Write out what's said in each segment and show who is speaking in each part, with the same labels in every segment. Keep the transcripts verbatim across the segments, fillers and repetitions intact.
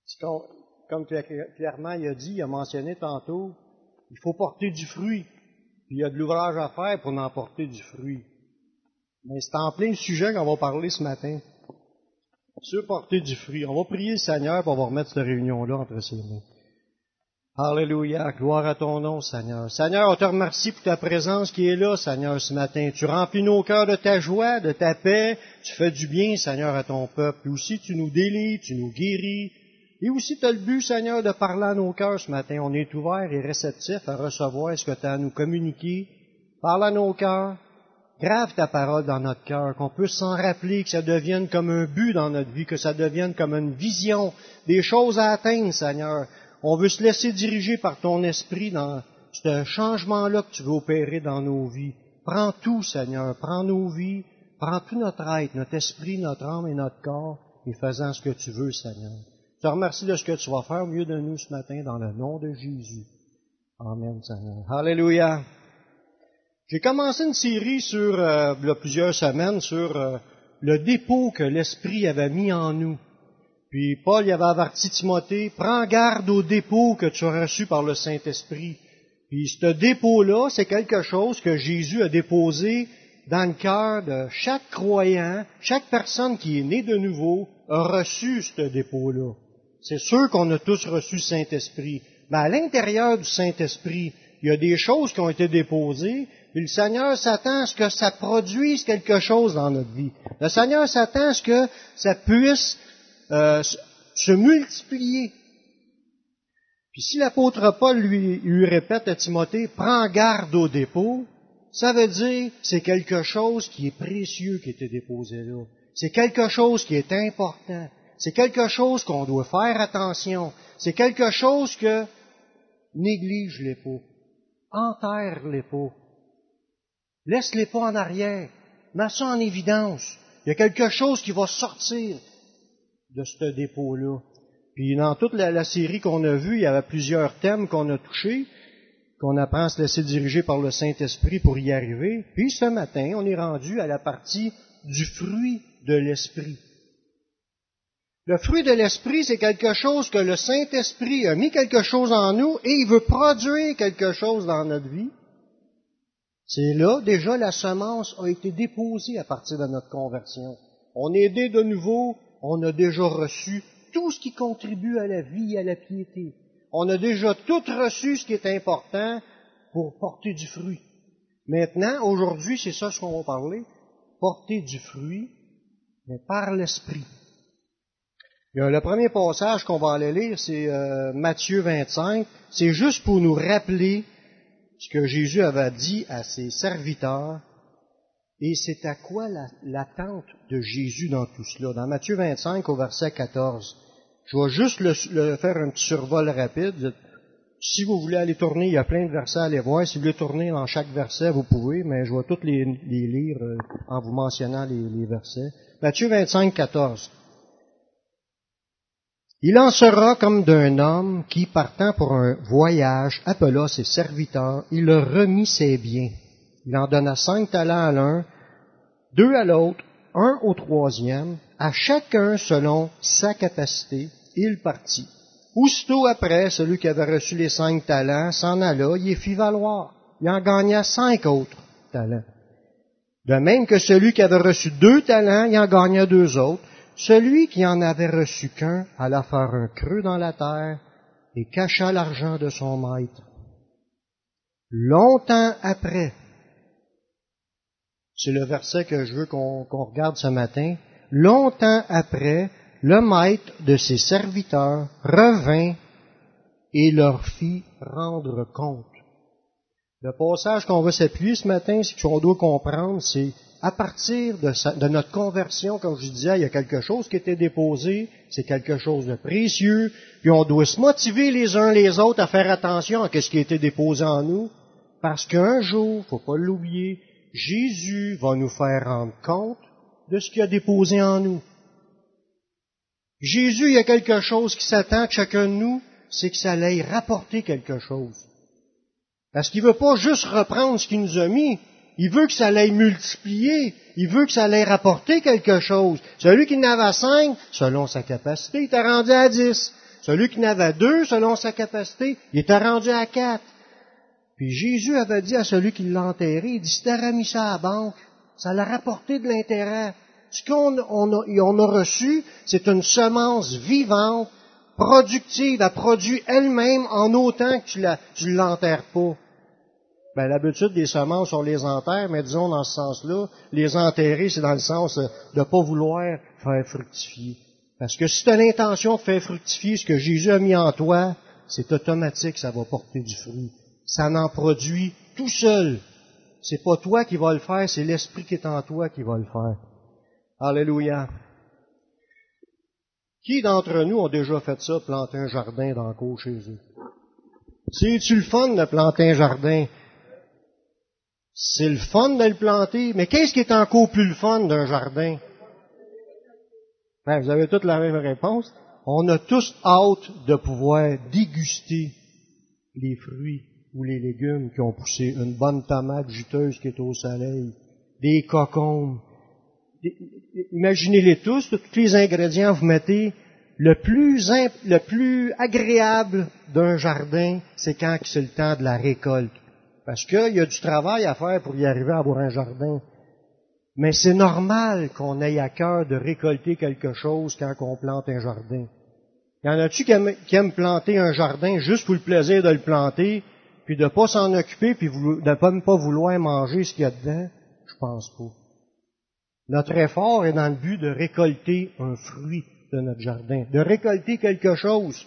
Speaker 1: Comme, comme clairement il a dit, il a mentionné tantôt, il faut porter du fruit. Puis il y a de l'ouvrage à faire pour en porter du fruit. Mais c'est en plein sujet qu'on va parler ce matin. Sur porter du fruit. On va prier le Seigneur pour on va remettre cette réunion-là entre ses mains. Alléluia, gloire à ton nom, Seigneur. Seigneur, on te remercie pour ta présence qui est là, Seigneur, ce matin. Tu remplis nos cœurs de ta joie, de ta paix. Tu fais du bien, Seigneur, à ton peuple. Puis aussi, tu nous délivres, tu nous guéris. Et aussi, tu as le but, Seigneur, de parler à nos cœurs ce matin. On est ouvert et réceptif à recevoir ce que tu as à nous communiquer. Parle à nos cœurs. Grave ta parole dans notre cœur, qu'on puisse s'en rappeler, que ça devienne comme un but dans notre vie, que ça devienne comme une vision, des choses à atteindre, Seigneur. On veut se laisser diriger par ton esprit dans ce changement-là que tu veux opérer dans nos vies. Prends tout, Seigneur. Prends nos vies. Prends tout notre être, notre esprit, notre âme et notre corps, et faisant ce que tu veux, Seigneur. Je te remercie de ce que tu vas faire au milieu de nous ce matin, dans le nom de Jésus. Amen, Seigneur. Alléluia. J'ai commencé une série sur, euh, il y a plusieurs semaines, sur euh, le dépôt que l'Esprit avait mis en nous. Puis Paul y avait averti Timothée, prends garde au dépôt que tu as reçu par le Saint-Esprit. Puis ce dépôt-là, c'est quelque chose que Jésus a déposé dans le cœur de chaque croyant, chaque personne qui est née de nouveau a reçu ce dépôt-là. C'est sûr qu'on a tous reçu le Saint-Esprit, mais à l'intérieur du Saint-Esprit, il y a des choses qui ont été déposées, et le Seigneur s'attend à ce que ça produise quelque chose dans notre vie. Le Seigneur s'attend à ce que ça puisse euh, se multiplier. Puis si l'apôtre Paul lui, lui répète à Timothée, prends garde au dépôt, ça veut dire c'est quelque chose qui est précieux qui a été déposé là. C'est quelque chose qui est important. C'est quelque chose qu'on doit faire attention. C'est quelque chose que néglige-les pas. Enterre-les pas. Laisse-les pas en arrière. Mets ça en évidence. Il y a quelque chose qui va sortir de ce dépôt-là. Puis dans toute la, la série qu'on a vue, il y avait plusieurs thèmes qu'on a touchés, qu'on apprend à se laisser diriger par le Saint-Esprit pour y arriver. Puis ce matin, on est rendu à la partie du fruit de l'Esprit. Le fruit de l'Esprit, c'est quelque chose que le Saint-Esprit a mis quelque chose en nous et il veut produire quelque chose dans notre vie. C'est là, déjà, la semence a été déposée à partir de notre conversion. On est né de nouveau, on a déjà reçu tout ce qui contribue à la vie et à la piété. On a déjà tout reçu ce qui est important pour porter du fruit. Maintenant, aujourd'hui, c'est ça ce qu'on va parler, porter du fruit, mais par l'Esprit. Le premier passage qu'on va aller lire, c'est euh, Matthieu vingt-cinq. C'est juste pour nous rappeler ce que Jésus avait dit à ses serviteurs, et c'est à quoi l'attente de Jésus dans tout cela. Dans Matthieu vingt-cinq, au verset quatorze, je vais juste le, le faire un petit survol rapide. Si vous voulez aller tourner, il y a plein de versets à aller voir. Si vous voulez tourner dans chaque verset, vous pouvez, mais je vais tous les, les lire euh, en vous mentionnant les, les versets. Matthieu vingt-cinq, quatorze. Il en sera comme d'un homme qui, partant pour un voyage, appela ses serviteurs, il leur remit ses biens. Il en donna cinq talents à l'un, deux à l'autre, un au troisième, à chacun selon sa capacité, il partit. Aussitôt après, celui qui avait reçu les cinq talents s'en alla, il les fit valoir. Il en gagna cinq autres talents. De même que celui qui avait reçu deux talents, il en gagna deux autres. Celui qui en avait reçu qu'un alla faire un creux dans la terre et cacha l'argent de son maître. Longtemps après, c'est le verset que je veux qu'on, qu'on regarde ce matin, longtemps après, le maître de ses serviteurs revint et leur fit rendre compte. Le passage qu'on va s'appuyer ce matin, ce qu'on doit comprendre, c'est à partir de, sa, de notre conversion, comme je disais, il y a quelque chose qui était déposé, c'est quelque chose de précieux, puis on doit se motiver les uns les autres à faire attention à ce qui a été déposé en nous, parce qu'un jour, faut pas l'oublier, Jésus va nous faire rendre compte de ce qu'il a déposé en nous. Jésus, il y a quelque chose qui s'attend de chacun de nous, c'est que ça allait rapporter quelque chose. Parce qu'il veut pas juste reprendre ce qu'il nous a mis, il veut que ça allait multiplier, il veut que ça allait rapporter quelque chose. Celui qui en avait cinq, selon sa capacité, il t'a rendu à dix. Celui qui en avait deux, selon sa capacité, il était rendu à quatre. Puis Jésus avait dit à celui qui l'a enterré, il dit, si t'aurais mis ça à la banque, ça l'a rapporté de l'intérêt. Ce qu'on on a, on a reçu, c'est une semence vivante, productive, elle produit elle-même en autant que tu la, tu l'enterres pas. Ben, l'habitude des semences, on les enterre, mais disons dans ce sens-là, les enterrer, c'est dans le sens de ne pas vouloir faire fructifier. Parce que si tu as l'intention de faire fructifier ce que Jésus a mis en toi, c'est automatique, ça va porter du fruit. Ça n'en produit tout seul. C'est pas toi qui vas le faire, c'est l'Esprit qui est en toi qui va le faire. Alléluia. Qui d'entre nous ont déjà fait ça, planter un jardin dans le cour chez eux? C'est-tu le fun de planter un jardin? C'est le fun de le planter, mais qu'est-ce qui est encore plus le fun d'un jardin? Ben, vous avez toutes la même réponse. On a tous hâte de pouvoir déguster les fruits ou les légumes qui ont poussé, une bonne tomate juteuse qui est au soleil, des cocombes. Imaginez-les tous, tous les ingrédients vous mettez. Le plus, imp, le plus agréable d'un jardin, c'est quand c'est le temps de la récolte. Parce qu'il y a du travail à faire pour y arriver à avoir un jardin. Mais c'est normal qu'on ait à cœur de récolter quelque chose quand on plante un jardin. Y en a-tu qui aiment, qui aiment planter un jardin juste pour le plaisir de le planter, puis de pas s'en occuper, puis de ne pas, pas vouloir manger ce qu'il y a dedans? Je pense pas. Notre effort est dans le but de récolter un fruit de notre jardin, de récolter quelque chose.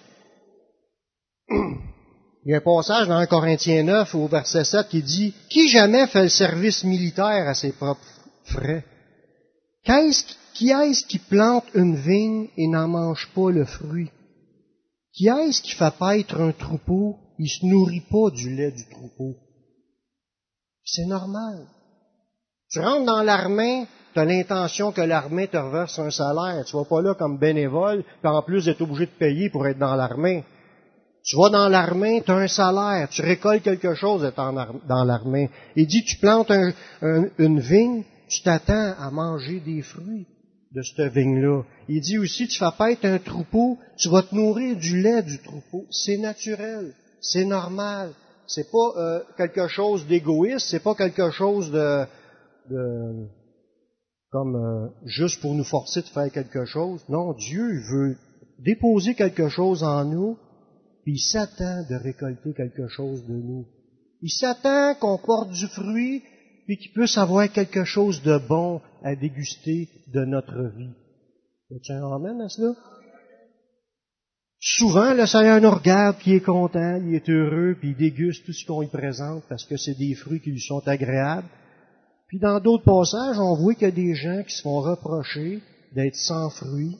Speaker 1: Il y a un passage dans un Corinthiens neuf au verset sept qui dit « Qui jamais fait le service militaire à ses propres frais? Qu'est-ce, qui est-ce qui plante une vigne et n'en mange pas le fruit? Qui est-ce qui fait paître un troupeau? Il se nourrit pas du lait du troupeau. » C'est normal. Tu rentres dans l'armée, tu as l'intention que l'armée te reverse un salaire. Tu vas pas là comme bénévole, puis en plus d'être obligé de payer pour être dans l'armée. Tu vas dans l'armée, tu as un salaire, tu récoltes quelque chose étant dans l'armée. Il dit, tu plantes un, un, une vigne, tu t'attends à manger des fruits de cette vigne-là. Il dit aussi, tu fais paître un troupeau, tu vas te nourrir du lait du troupeau. C'est naturel, c'est normal. C'est pas euh, quelque chose d'égoïste, c'est pas quelque chose de, de comme euh, juste pour nous forcer de faire quelque chose. Non, Dieu veut déposer quelque chose en nous, puis il s'attend de récolter quelque chose de nous. Il s'attend qu'on porte du fruit, puis qu'il puisse avoir quelque chose de bon à déguster de notre vie. Tu un amen à cela? Souvent, le Seigneur nous regarde, puis il est content, il est heureux, puis il déguste tout ce qu'on lui présente, parce que c'est des fruits qui lui sont agréables. Puis dans d'autres passages, on voit qu'il y a des gens qui se font reprocher d'être sans fruits,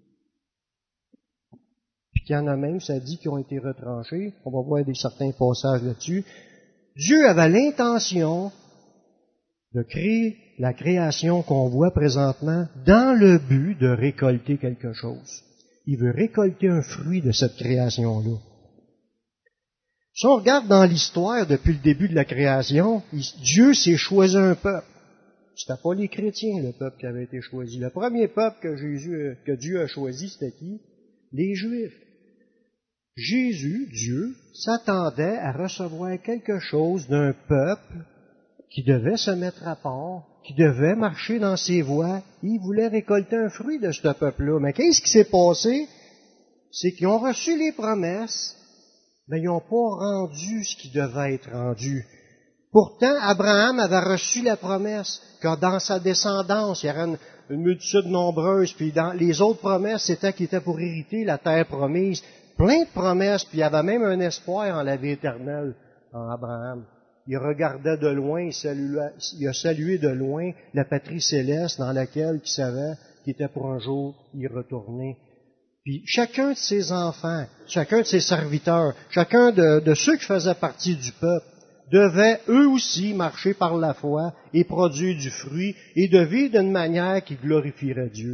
Speaker 1: puis qu'il y en a même, ça dit, qui ont été retranchés. On va voir des certains passages là-dessus. Dieu avait l'intention de créer la création qu'on voit présentement dans le but de récolter quelque chose. Il veut récolter un fruit de cette création-là. Si on regarde dans l'histoire depuis le début de la création, Dieu s'est choisi un peuple. C'était pas les chrétiens, le peuple qui avait été choisi. Le premier peuple que Jésus, que Dieu a choisi, c'était qui? Les Juifs. Jésus, Dieu, s'attendait à recevoir quelque chose d'un peuple qui devait se mettre à part, qui devait marcher dans ses voies. Il voulait récolter un fruit de ce peuple-là. Mais qu'est-ce qui s'est passé? C'est qu'ils ont reçu les promesses, mais ils n'ont pas rendu ce qui devait être rendu. Pourtant, Abraham avait reçu la promesse que dans sa descendance, il y aurait une, une multitude nombreuse, puis dans les autres promesses, c'était qu'il était pour hériter la terre promise. Plein de promesses, puis il y avait même un espoir en la vie éternelle en Abraham. Il regardait de loin, il, salua, il a salué de loin la patrie céleste dans laquelle il savait qu'il était pour un jour y retourner. Puis chacun de ses enfants, chacun de ses serviteurs, chacun de, de ceux qui faisaient partie du peuple, devaient eux aussi marcher par la foi et produire du fruit et de vivre d'une manière qui glorifierait Dieu.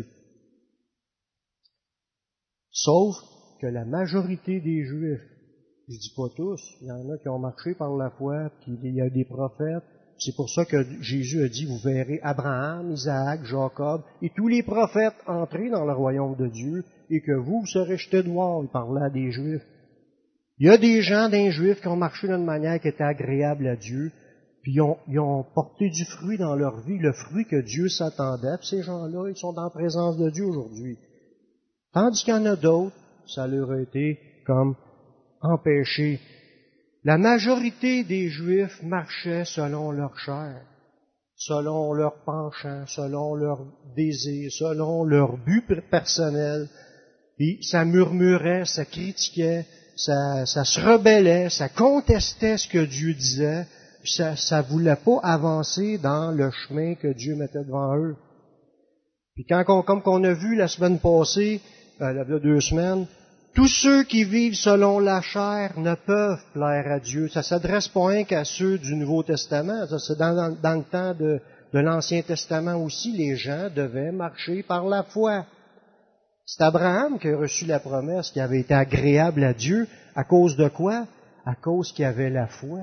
Speaker 1: Sauf que la majorité des Juifs, je dis pas tous, il y en a qui ont marché par la foi, puis il y a des prophètes. C'est pour ça que Jésus a dit, vous verrez Abraham, Isaac, Jacob et tous les prophètes entrer dans le royaume de Dieu. et que vous, vous serez jetés dehors. Il parlait à des Juifs. Il y a des gens d'un Juif qui ont marché d'une manière qui était agréable à Dieu, puis ils ont, ils ont porté du fruit dans leur vie, le fruit que Dieu s'attendait. Puis ces gens-là, ils sont dans la présence de Dieu aujourd'hui. Tandis qu'il y en a d'autres, ça leur a été comme empêché. La majorité des Juifs marchaient selon leur chair, selon leur penchant, selon leur désir, selon leur but personnel. Puis ça murmurait, ça critiquait, ça, ça se rebellait, ça contestait ce que Dieu disait, puis ça ne voulait pas avancer dans le chemin que Dieu mettait devant eux. Puis quand on, comme qu'on a vu la semaine passée, euh, il y a deux semaines, tous ceux qui vivent selon la chair ne peuvent plaire à Dieu. Ça s'adresse pas rien qu'à ceux du Nouveau Testament. Ça, c'est dans, dans, dans le temps de, de l'Ancien Testament aussi, les gens devaient marcher par la foi. C'est Abraham qui a reçu la promesse qui avait été agréable à Dieu. À cause de quoi? À cause qu'il avait la foi.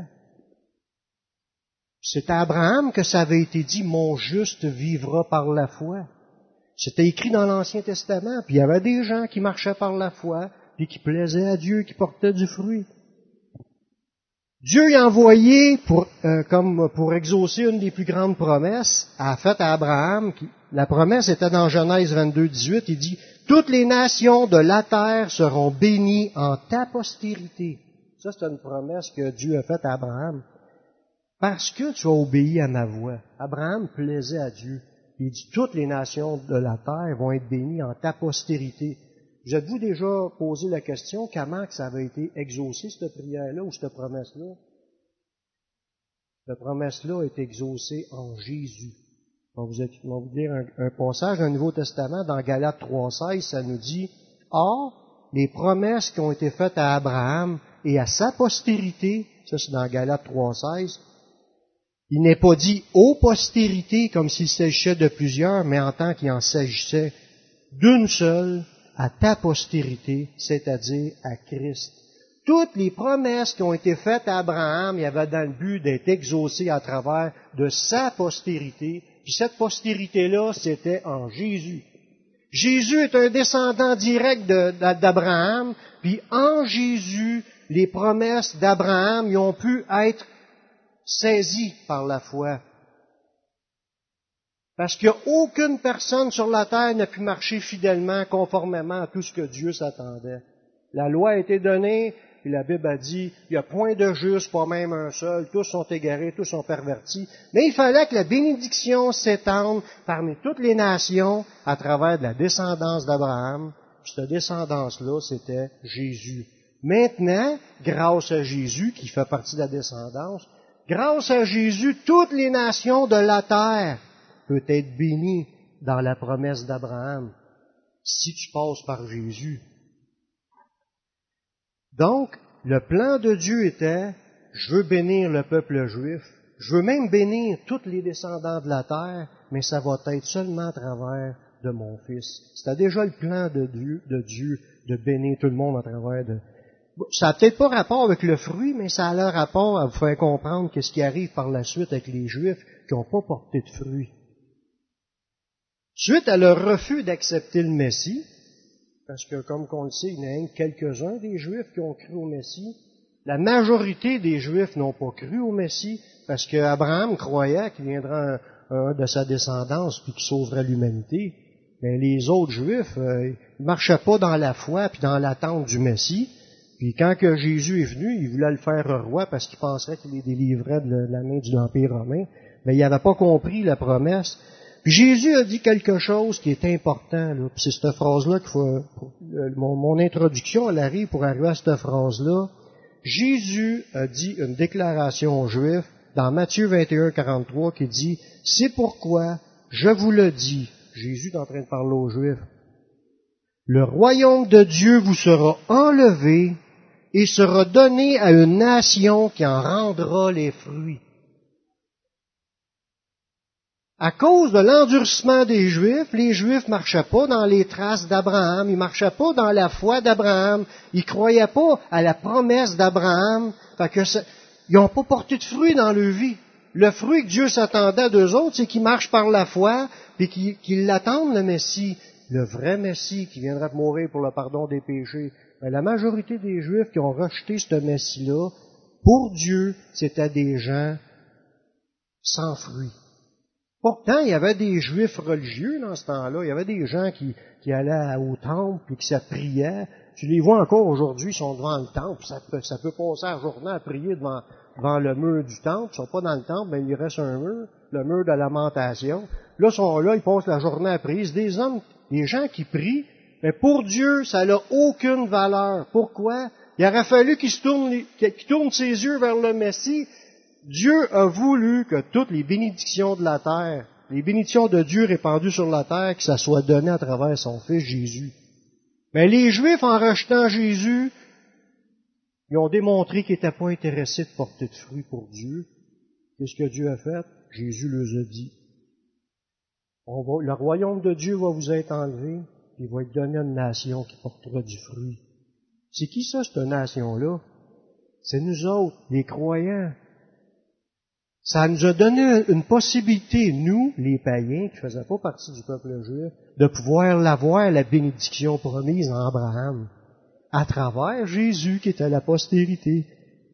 Speaker 1: C'est à Abraham que ça avait été dit, « Mon juste vivra par la foi ». C'était écrit dans l'Ancien Testament, puis il y avait des gens qui marchaient par la foi, puis qui plaisaient à Dieu, qui portaient du fruit. Dieu y a envoyé, pour, euh, comme pour exaucer une des plus grandes promesses, a fait à Abraham, qui, la promesse était dans Genèse vingt-deux, dix-huit, il dit, « Toutes les nations de la terre seront bénies en ta postérité. » Ça, c'est une promesse que Dieu a faite à Abraham. Parce que tu as obéi à ma voix. Abraham plaisait à Dieu. Il dit, toutes les nations de la terre vont être bénies en ta postérité. Vous êtes-vous déjà posé la question, comment que ça avait été exaucé, cette prière-là, ou cette promesse-là? Cette promesse-là est exaucée en Jésus. On va vous dire un, un passage dans le Nouveau Testament, dans Galates trois seize, ça nous dit, « Or, les promesses qui ont été faites à Abraham et à sa postérité, ça c'est dans Galates trois seize, il n'est pas dit aux postérités comme s'il s'agissait de plusieurs, mais en tant qu'il en s'agissait d'une seule, à ta postérité, c'est-à-dire à Christ. Toutes les promesses qui ont été faites à Abraham, il y avait dans le but d'être exaucées à travers de sa postérité, puis cette postérité-là, c'était en Jésus. Jésus est un descendant direct de, d'Abraham, puis en Jésus, les promesses d'Abraham y ont pu être saisi par la foi. Parce qu'aucune personne sur la terre n'a pu marcher fidèlement, conformément à tout ce que Dieu s'attendait. La loi a été donnée, et la Bible a dit, il n'y a point de juste, pas même un seul, tous sont égarés, tous sont pervertis. Mais il fallait que la bénédiction s'étende parmi toutes les nations à travers de la descendance d'Abraham. Cette descendance-là, c'était Jésus. Maintenant, grâce à Jésus, qui fait partie de la descendance, grâce à Jésus, toutes les nations de la terre peuvent être bénies dans la promesse d'Abraham, si tu passes par Jésus. Donc, le plan de Dieu était, je veux bénir le peuple juif, je veux même bénir tous les descendants de la terre, mais ça va être seulement à travers de mon Fils. C'était déjà le plan de Dieu, de Dieu, de bénir tout le monde à travers de... Ça n'a peut-être pas rapport avec le fruit, mais ça a le rapport à vous faire comprendre qu'est-ce qui arrive par la suite avec les Juifs qui n'ont pas porté de fruit. Suite à leur refus d'accepter le Messie, parce que comme on le sait, il y en a quelques-uns des Juifs qui ont cru au Messie, la majorité des Juifs n'ont pas cru au Messie, parce qu'Abraham croyait qu'il viendrait un, un de sa descendance puis qu'il sauverait l'humanité. Mais les autres Juifs, euh, ils marchaient pas dans la foi puis dans l'attente du Messie. Puis quand que Jésus est venu, il voulait le faire roi parce qu'il penserait qu'il les délivrait de la main de l'Empire romain. Mais il n'avait pas compris la promesse. Puis Jésus a dit quelque chose qui est important. Là. Puis c'est cette phrase-là qu'il faut... Mon, mon introduction, elle arrive pour arriver à cette phrase-là. Jésus a dit une déclaration aux Juifs dans Matthieu vingt et un, quarante-trois qui dit « C'est pourquoi je vous le dis. » Jésus est en train de parler aux Juifs. « Le royaume de Dieu vous sera enlevé et sera donné à une nation qui en rendra les fruits. » À cause de l'endurcissement des Juifs, les Juifs marchaient pas dans les traces d'Abraham, ils marchaient pas dans la foi d'Abraham, ils croyaient pas à la promesse d'Abraham, fait que ça, ils n'ont pas porté de fruits dans leur vie. Le fruit que Dieu s'attendait d'eux autres, c'est qu'ils marchent par la foi, et qu'ils, qu'ils l'attendent, le Messie. le vrai Messie qui viendra mourir pour le pardon des péchés. Mais la majorité des Juifs qui ont rejeté ce Messie-là, pour Dieu, c'était des gens sans fruit. Pourtant, il y avait des Juifs religieux dans ce temps-là. Il y avait des gens qui, qui allaient au temple et qui se priaient. Tu les vois encore aujourd'hui, ils sont devant le temple. Ça peut, ça peut passer la journée à prier devant, devant le mur du temple. Ils sont pas dans le temple, mais il reste un mur, le mur de lamentation. Là, ils sont là, ils passent la journée à prier. C'est des hommes, des gens qui prient, mais pour Dieu, ça n'a aucune valeur. Pourquoi? Il aurait fallu qu'ils se tournent, qu'ils tournent ses yeux vers le Messie. Dieu a voulu que toutes les bénédictions de la terre, les bénédictions de Dieu répandues sur la terre, que ça soit donné à travers son Fils Jésus. Mais les Juifs, en rejetant Jésus, ils ont démontré qu'ils n'étaient pas intéressés de porter de fruits pour Dieu. Qu'est-ce que Dieu a fait? Jésus leur a dit, on va, le royaume de Dieu va vous être enlevé, il va être donné à une nation qui portera du fruit. C'est qui ça, cette nation-là? C'est nous autres, les croyants. Ça nous a donné une possibilité, nous, les païens, qui ne faisaient pas partie du peuple juif, de pouvoir l'avoir, la bénédiction promise à Abraham, à travers Jésus qui était la postérité.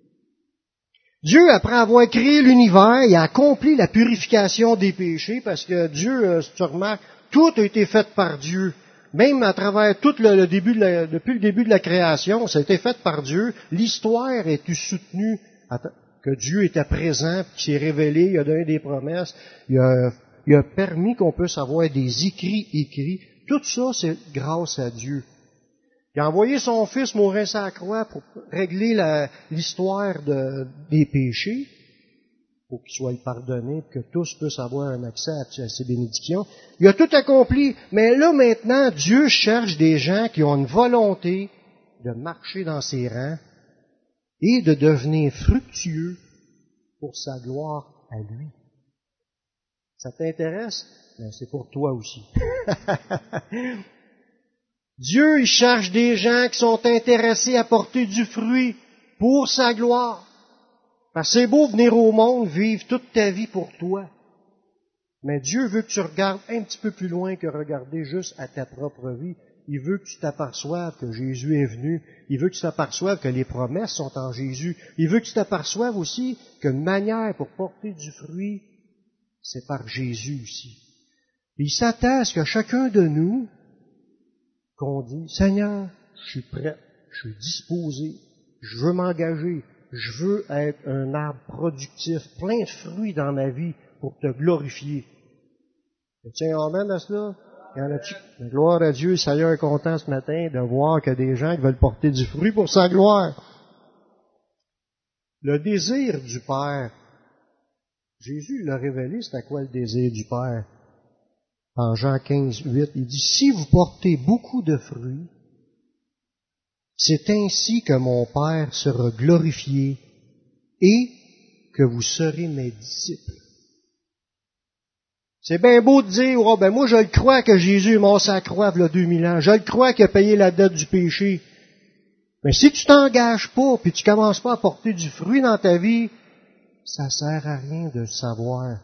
Speaker 1: Dieu, après avoir créé l'univers, il a accompli la purification des péchés, parce que Dieu, si tu remarques, tout a été fait par Dieu. Même à travers tout le, le début de la, depuis le début de la création, ça a été fait par Dieu. L'histoire a été soutenue que Dieu était présent, qu'il s'est révélé, il a donné des promesses, il a, il a permis qu'on puisse avoir des écrits écrits. Tout ça, c'est grâce à Dieu. Il a envoyé son Fils mourir sur la croix pour régler la, l'histoire de, des péchés, pour qu'il soit pardonné, que tous puissent avoir un accès à ces bénédictions. Il a tout accompli, mais là maintenant, Dieu cherche des gens qui ont une volonté de marcher dans ses rangs et de devenir fructueux pour sa gloire à lui. Ça t'intéresse? Ben, c'est pour toi aussi. Dieu, il cherche des gens qui sont intéressés à porter du fruit pour sa gloire. Parce que c'est beau venir au monde, vivre toute ta vie pour toi. Mais Dieu veut que tu regardes un petit peu plus loin que regarder juste à ta propre vie. Il veut que tu t'aperçoives que Jésus est venu. Il veut que tu t'aperçoives que les promesses sont en Jésus. Il veut que tu t'aperçoives aussi qu'une manière pour porter du fruit, c'est par Jésus aussi. Et il s'attend à ce que chacun de nous, qu'on dit, Seigneur, je suis prêt, je suis disposé, je veux m'engager, je veux être un arbre productif, plein de fruits dans ma vie pour te glorifier. Tiens, amen à cela? Il y en a-tu? Gloire à Dieu, le Seigneur est content ce matin de voir qu'il y a des gens qui veulent porter du fruit pour sa gloire. Le désir du Père. Jésus l'a révélé, c'est à quoi le désir du Père? En Jean quinze, huit, il dit, si vous portez beaucoup de fruits, c'est ainsi que mon Père sera glorifié et que vous serez mes disciples. C'est bien beau de dire, oh, ben moi je le crois que Jésus est mort sur la croix il y a deux mille ans. Je le crois qu'il a payé la dette du péché. Mais si tu t'engages pas, puis tu commences pas à porter du fruit dans ta vie, ça sert à rien de le savoir.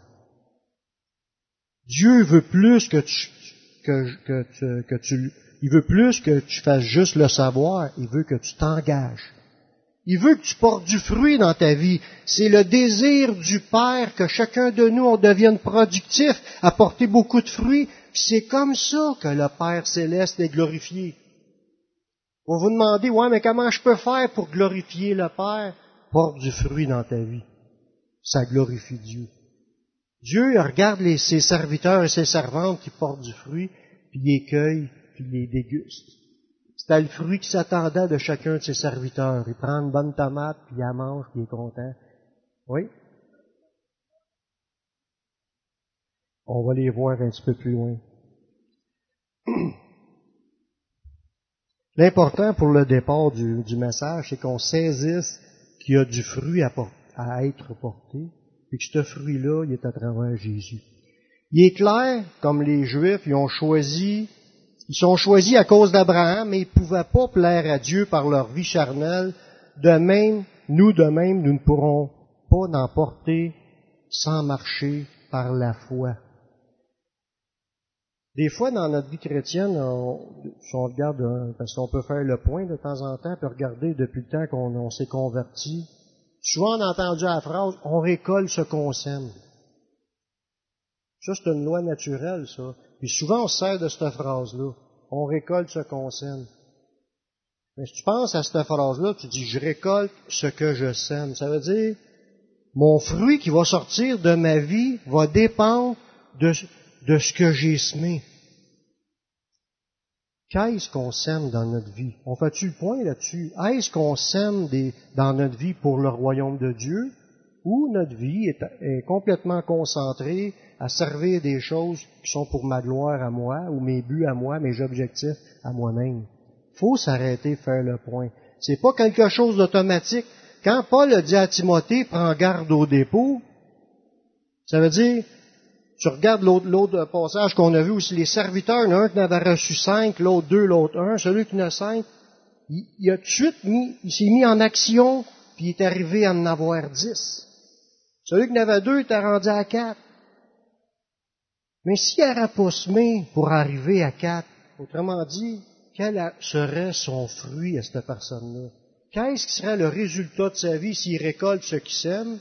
Speaker 1: Dieu veut plus que tu, que, que, tu, que tu, il veut plus que tu fasses juste le savoir, il veut que tu t'engages. Il veut que tu portes du fruit dans ta vie. C'est le désir du Père que chacun de nous, on devienne productif, à porter beaucoup de fruits. C'est comme ça que le Père céleste est glorifié. On vous demander, ouais, mais comment je peux faire pour glorifier le Père? Porte du fruit dans ta vie. Ça glorifie Dieu. Dieu il regarde les, ses serviteurs et ses servantes qui portent du fruit, puis il les cueille, puis il les déguste. C'était le fruit qui s'attendait de chacun de ses serviteurs. Il prend une bonne tomate, puis il la mange, puis il est content. Oui? On va les voir un petit peu plus loin. L'important pour le départ du, du message, c'est qu'on saisisse qu'il y a du fruit à, porter, à être porté, et que ce fruit-là, il est à travers Jésus. Il est clair, comme les Juifs, ils ont choisi, ils sont choisis à cause d'Abraham, mais ils ne pouvaient pas plaire à Dieu par leur vie charnelle. De même, nous de même, nous ne pourrons pas n'en porter sans marcher par la foi. Des fois, dans notre vie chrétienne, on, si on regarde, hein, parce qu'on peut faire le point de temps en temps, puis regarder depuis le temps qu'on on s'est converti, souvent on a entendu la phrase « on récolte ce qu'on sème ». Ça, c'est une loi naturelle, ça. Puis souvent, on se sert de cette phrase-là. On récolte ce qu'on sème. Mais si tu penses à cette phrase-là, tu dis « je récolte ce que je sème ». Ça veut dire, mon fruit qui va sortir de ma vie va dépendre de, de ce que j'ai semé. Qu'est-ce qu'on sème dans notre vie? On fait-tu le point là-dessus? Est-ce qu'on sème des, dans notre vie pour le royaume de Dieu? Ou notre vie est, est complètement concentrée à servir des choses qui sont pour ma gloire à moi, ou mes buts à moi, mes objectifs à moi-même? Faut s'arrêter, faire le point. C'est pas quelque chose d'automatique. Quand Paul a dit à Timothée, prends garde au dépôt, ça veut dire, tu regardes l'autre, l'autre passage qu'on a vu aussi, les serviteurs, il y en a un qui en avait reçu cinq, l'autre deux, l'autre un, celui qui en a cinq, il, il a tout de suite mis, il s'est mis en action, puis il est arrivé à en avoir dix. Celui qui en avait deux, il était rendu à quatre. Mais s'il n'aurait pas semé pour arriver à quatre, autrement dit, quel serait son fruit à cette personne-là? Qu'est-ce qui serait le résultat de sa vie s'il récolte ce qu'il sème?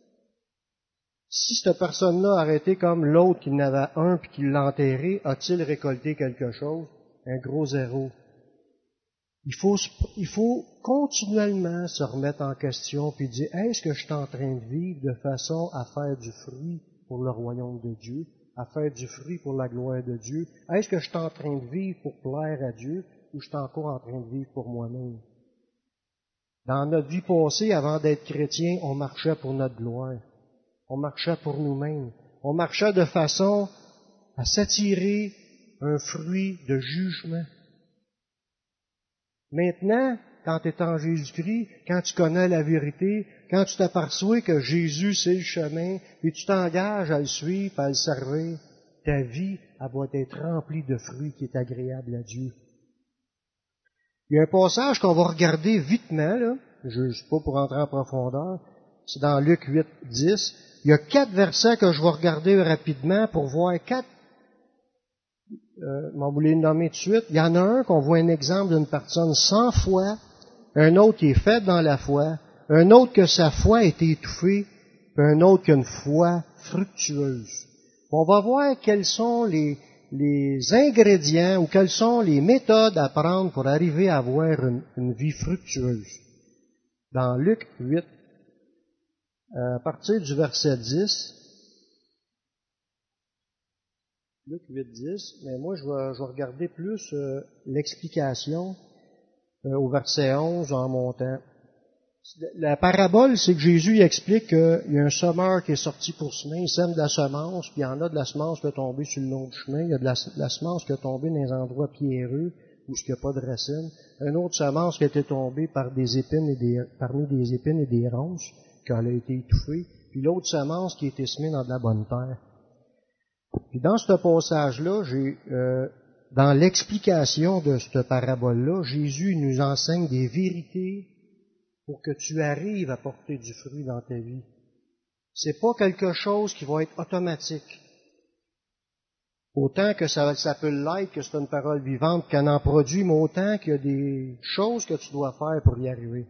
Speaker 1: Si cette personne-là aurait été comme l'autre qui en avait un puis qui l'a enterré, a-t-il récolté quelque chose? Un gros zéro. Il faut, il faut continuellement se remettre en question puis dire, est-ce que je suis en train de vivre de façon à faire du fruit pour le royaume de Dieu, à faire du fruit pour la gloire de Dieu? Est-ce que je suis en train de vivre pour plaire à Dieu ou je suis encore en train de vivre pour moi-même? Dans notre vie passée, avant d'être chrétien, on marchait pour notre gloire. On marchait pour nous-mêmes. On marchait de façon à s'attirer un fruit de jugement. Maintenant, quand tu es en Jésus-Christ, quand tu connais la vérité, quand tu t'aperçois que Jésus, c'est le chemin, et tu t'engages à le suivre, à le servir, ta vie, elle va être remplie de fruits qui est agréable à Dieu. Il y a un passage qu'on va regarder vitement, là. Je ne suis pas pour entrer en profondeur. C'est dans Luc huit, dix. Il y a quatre versets que je vais regarder rapidement pour voir quatre. Euh, m'en voulez nommer tout de suite. Il y en a un qu'on voit un exemple d'une personne sans foi, un autre qui est fait dans la foi, un autre que sa foi a été étouffée, puis un autre qui a une foi fructueuse. On va voir quels sont les, les ingrédients ou quelles sont les méthodes à prendre pour arriver à avoir une, une vie fructueuse. Dans Luc huit, à partir du verset dix, Luc huit, dix, mais moi je vais, je vais regarder plus euh, l'explication euh, au verset onze en montant. La parabole, c'est que Jésus il explique qu'il y a un semeur qui est sorti pour semer, il sème de la semence, puis il y en a de la semence qui est tombée sur le long du chemin, il y a de la, de la semence qui est tombée dans les endroits pierreux où il n'y a pas de racines, une autre semence qui a été tombée par des épines et des, parmi des épines et des ronces, quand elle a été étouffée, puis l'autre semence qui a été semée dans de la bonne terre. Puis dans ce passage-là, j'ai, euh, dans l'explication de cette parabole-là, Jésus nous enseigne des vérités pour que tu arrives à porter du fruit dans ta vie. C'est pas quelque chose qui va être automatique. Autant que ça, ça peut l'être, que c'est une parole vivante, qu'elle en produit, mais autant qu'il y a des choses que tu dois faire pour y arriver.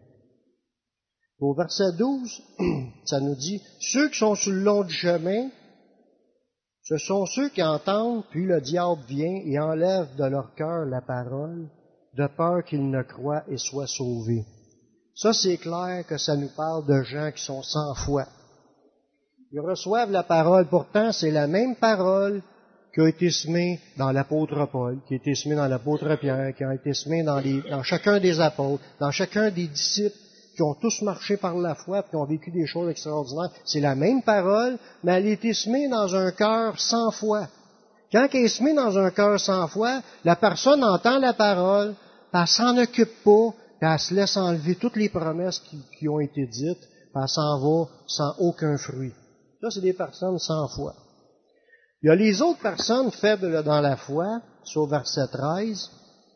Speaker 1: Au verset douze, ça nous dit, ceux qui sont sur le long du chemin, ce sont ceux qui entendent, puis le diable vient et enlève de leur cœur la parole, de peur qu'ils ne croient et soient sauvés. Ça, c'est clair que ça nous parle de gens qui sont sans foi. Ils reçoivent la parole, pourtant c'est la même parole qui a été semée dans l'apôtre Paul, qui a été semée dans l'apôtre Pierre, qui a été semée dans, les, dans chacun des apôtres, dans chacun des disciples, qui ont tous marché par la foi, qui ont vécu des choses extraordinaires. C'est la même parole, mais elle a été semée dans un cœur sans foi. Quand elle est semée dans un cœur sans foi, la personne entend la parole, elle s'en occupe pas, puis elle se laisse enlever toutes les promesses qui, qui ont été dites, puis elle s'en va sans aucun fruit. Ça, c'est des personnes sans foi. Il y a les autres personnes faibles dans la foi, c'est au verset treize.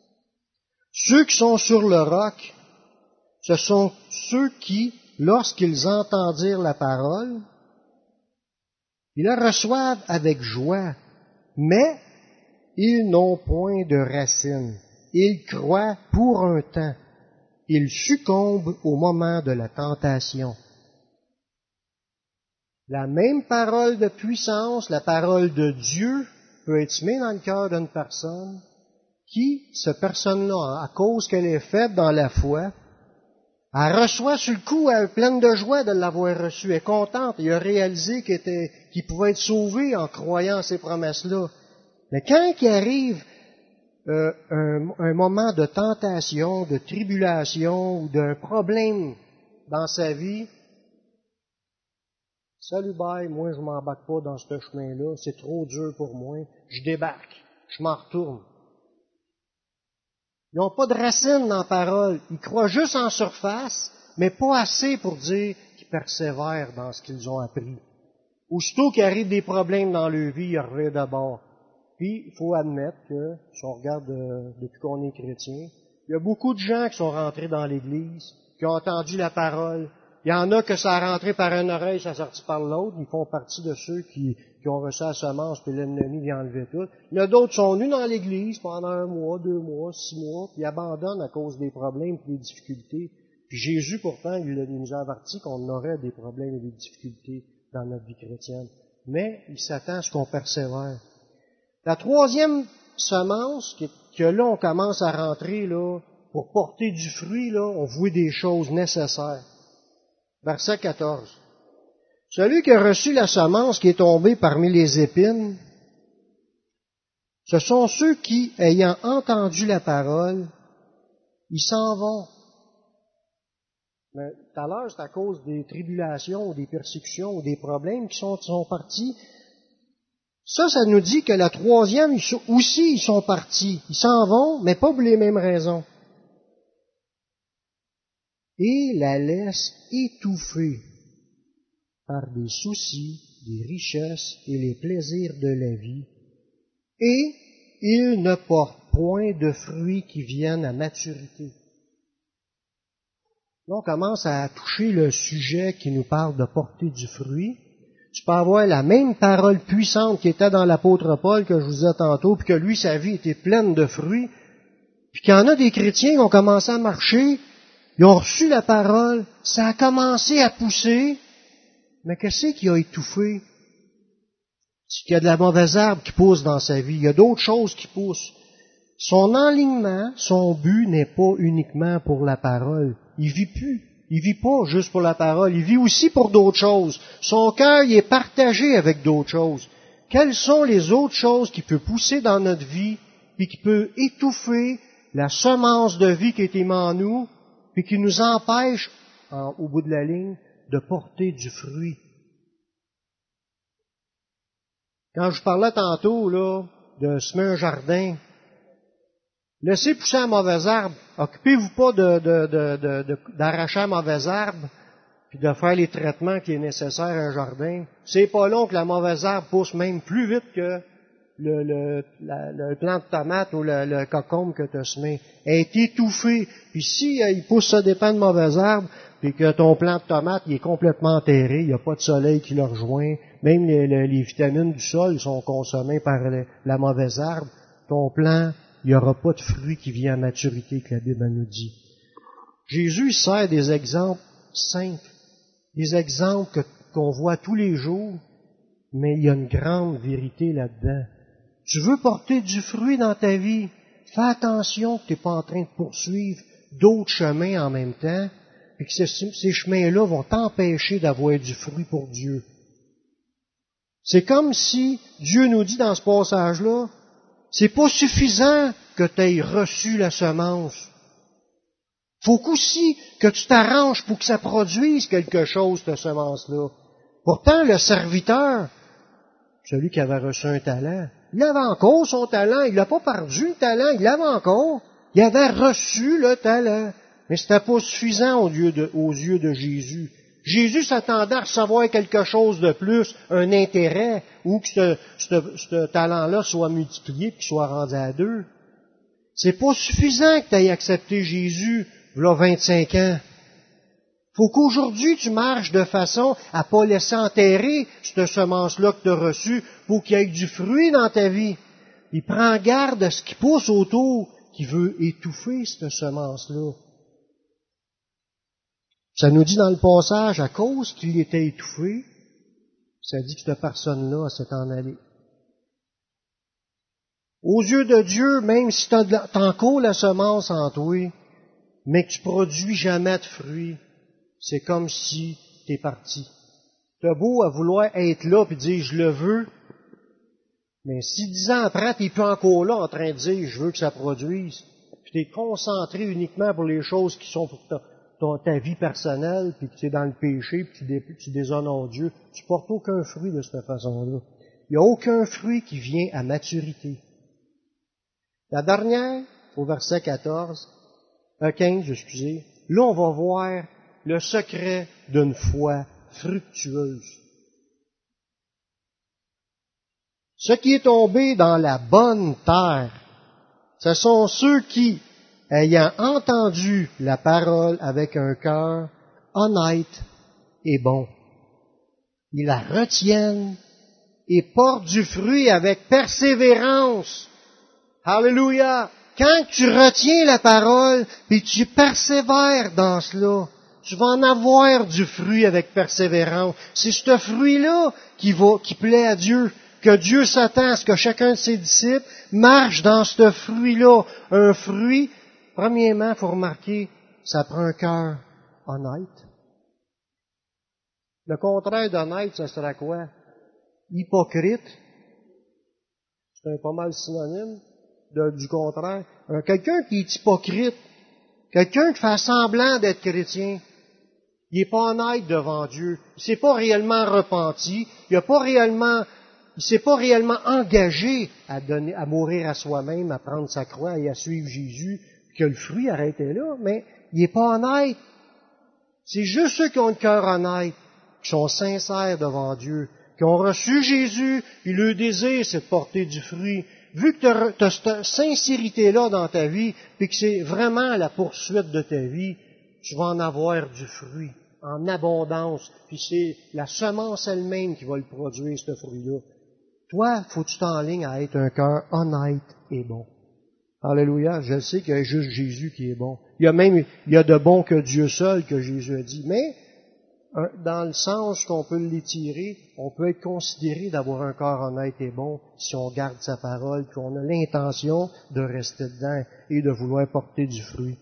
Speaker 1: Ceux qui sont sur le roc, ce sont ceux qui, lorsqu'ils entendirent la parole, ils la reçoivent avec joie, mais Ils n'ont point de racines. Ils croient pour un temps. Ils succombent au moment de la tentation. La même parole de puissance, la parole de Dieu, peut être semée dans le cœur d'une personne qui, cette personne-là, à cause qu'elle est faible dans la foi, elle reçoit sur le coup, elle est pleine de joie de l'avoir reçu, elle est contente, elle a réalisé qu'il était, qu'il pouvait être sauvé en croyant à ces promesses-là. Mais quand il arrive euh, un, un moment de tentation, de tribulation ou d'un problème dans sa vie, salut, bye, moi je m'embarque pas dans ce chemin-là, c'est trop dur pour moi, je débarque, je m'en retourne. Ils n'ont pas de racines dans la parole, ils croient juste en surface, mais pas assez pour dire qu'ils persévèrent dans ce qu'ils ont appris. Aussitôt qu'il arrive des problèment dans leur vie, ils reviennent d'abord. Puis, il faut admettre que, si on regarde euh, depuis qu'on est chrétien, il y a beaucoup de gens qui sont rentrés dans l'Église, qui ont entendu la parole. Il y en a que ça a rentré par une oreille, ça a sorti par l'autre. Ils font partie de ceux qui, qui ont reçu la semence, puis l'ennemi vient enlever tout. Il y en a d'autres qui sont venus dans l'Église pendant un mois, deux mois, six mois, puis ils abandonnent à cause des problèmes et des difficultés. Puis Jésus, pourtant, il nous a averti qu'on aurait des problèmes et des difficultés dans notre vie chrétienne. Mais il s'attend à ce qu'on persévère. La troisième semence, que là, on commence à rentrer, là, pour porter du fruit, là, on voit des choses nécessaires. Verset quatorze. Celui qui a reçu la semence qui est tombée parmi les épines, ce sont ceux qui, ayant entendu la parole, ils s'en vont. Mais tout à l'heure, c'est à cause des tribulations, ou des persécutions, ou des problèmes qui sont, qui sont partis. Ça, ça nous dit que la troisième, ils sont, aussi, ils sont partis. Ils s'en vont, mais pas pour les mêmes raisons. Et la laissent étouffer par des soucis, des richesses et les plaisirs de la vie. Et ils ne portent point de fruits qui viennent à maturité. Là, on commence à toucher le sujet qui nous parle de porter du fruit. Tu peux avoir la même parole puissante qui était dans l'apôtre Paul que je vous disais tantôt, puis que lui, sa vie était pleine de fruits, puis qu'il y en a des chrétiens qui ont commencé à marcher, ils ont reçu la parole, ça a commencé à pousser, mais qu'est-ce qui a étouffé? C'est qu'il y a de la mauvaise herbe qui pousse dans sa vie, il y a d'autres choses qui poussent. Son enlignement, son but n'est pas uniquement pour la parole. Il vit plus. Il vit pas juste pour la parole, il vit aussi pour d'autres choses. Son cœur, il est partagé avec d'autres choses. Quelles sont les autres choses qui peuvent pousser dans notre vie, puis qui peuvent étouffer la semence de vie qui est aimée en nous, puis qui nous empêche, en, au bout de la ligne, de porter du fruit. Quand je parlais tantôt, là, de semer un jardin, laissez pousser la mauvaise herbe. Occupez-vous pas de, de, de, de, de, d'arracher la mauvaise herbe, puis de faire les traitements qui est nécessaire à un jardin. C'est pas long que la mauvaise herbe pousse même plus vite que le, le, la, le plant de tomate ou le, le cocombe que tu as semé. Elle est étouffée. Puis si euh, il pousse ça dépend de mauvaise herbe, puis que ton plant de tomate il est complètement enterré, il n'y a pas de soleil qui le rejoint, même les, les, les vitamines du sol sont consommées par le, la mauvaise herbe, ton plant, il n'y aura pas de fruit qui vient à maturité, que la Bible nous dit. Jésus sert des exemples simples, des exemples que, qu'on voit tous les jours, mais il y a une grande vérité là-dedans. Tu veux porter du fruit dans ta vie, fais attention que tu n'es pas en train de poursuivre d'autres chemins en même temps, et que ces, ces chemins-là vont t'empêcher d'avoir du fruit pour Dieu. C'est comme si Dieu nous dit dans ce passage-là, c'est pas suffisant que tu aies reçu la semence. Faut qu'aussi que tu t'arranges pour que ça produise quelque chose, cette semence-là. Pourtant, le serviteur, celui qui avait reçu un talent, il avait encore son talent, il n'a pas perdu le talent, il l'avait encore. Il avait reçu le talent, mais c'était pas suffisant aux yeux de, aux yeux de Jésus. Jésus s'attendait à recevoir quelque chose de plus, un intérêt, ou que ce, ce, ce talent-là soit multiplié et qu'il soit rendu à deux. C'est pas suffisant que tu aies accepté Jésus, voilà vingt-cinq ans. Faut qu'aujourd'hui tu marches de façon à pas laisser enterrer cette semence-là que tu as reçue pour qu'il y ait du fruit dans ta vie. il prend garde à ce qui pousse autour, qui veut étouffer cette semence-là. Ça nous dit dans le passage, à cause qu'il était étouffé, ça dit que cette personne-là s'est en allée. Aux yeux de Dieu, même si tu as encore la semence en toi, mais que tu produis jamais de fruits, c'est comme si tu es parti. Tu as beau à vouloir être là et dire « je le veux », mais si dix ans après, tu n'es plus encore là en train de dire « je veux que ça produise », puis tu es concentré uniquement pour les choses qui sont pour ta, ta, ta vie personnelle, puis que tu es dans le péché, puis tu, dé, tu déshonores Dieu, tu ne portes aucun fruit de cette façon-là. Il n'y a aucun fruit qui vient à maturité. La dernière, au verset quatorze, euh, quinze, excusez, là on va voir le secret d'une foi fructueuse. Ce qui est tombé dans la bonne terre, ce sont ceux qui, ayant entendu la parole avec un cœur honnête et bon, ils la retiennent et portent du fruit avec persévérance. Alléluia! Quand tu retiens la parole et tu persévères dans cela, tu vas en avoir du fruit avec persévérance. C'est ce fruit-là qui va, qui plaît à Dieu, que Dieu s'attend à ce que chacun de ses disciples marche dans ce fruit-là. Un fruit, premièrement, il faut remarquer, ça prend un cœur honnête. Le contraire d'honnête, ça sera quoi? Hypocrite. C'est un pas mal synonyme. De, du contraire. Euh, quelqu'un qui est hypocrite, quelqu'un qui fait semblant d'être chrétien, il n'est pas honnête devant Dieu, il ne s'est pas réellement repenti, il n'a pas réellement, il s'est pas réellement engagé à donner, à mourir à soi-même, à prendre sa croix et à suivre Jésus, que le fruit arrêtait là, mais il n'est pas honnête. C'est juste ceux qui ont le cœur honnête, qui sont sincères devant Dieu, qui ont reçu Jésus, et le désir, c'est de porter du fruit. Vu que tu as cette sincérité-là dans ta vie, puis que c'est vraiment la poursuite de ta vie, tu vas en avoir du fruit, en abondance, puis c'est la semence elle-même qui va le produire, ce fruit-là. Toi, faut que tu t'enlignes à être un cœur honnête et bon. Alléluia, je sais qu'il y a juste Jésus qui est bon. Il y a même, il y a de bon que Dieu seul, que Jésus a dit, mais dans le sens qu'on peut l'étirer, on peut être considéré d'avoir un cœur honnête et bon si on garde sa parole, qu'on a l'intention de rester dedans et de vouloir porter du fruit.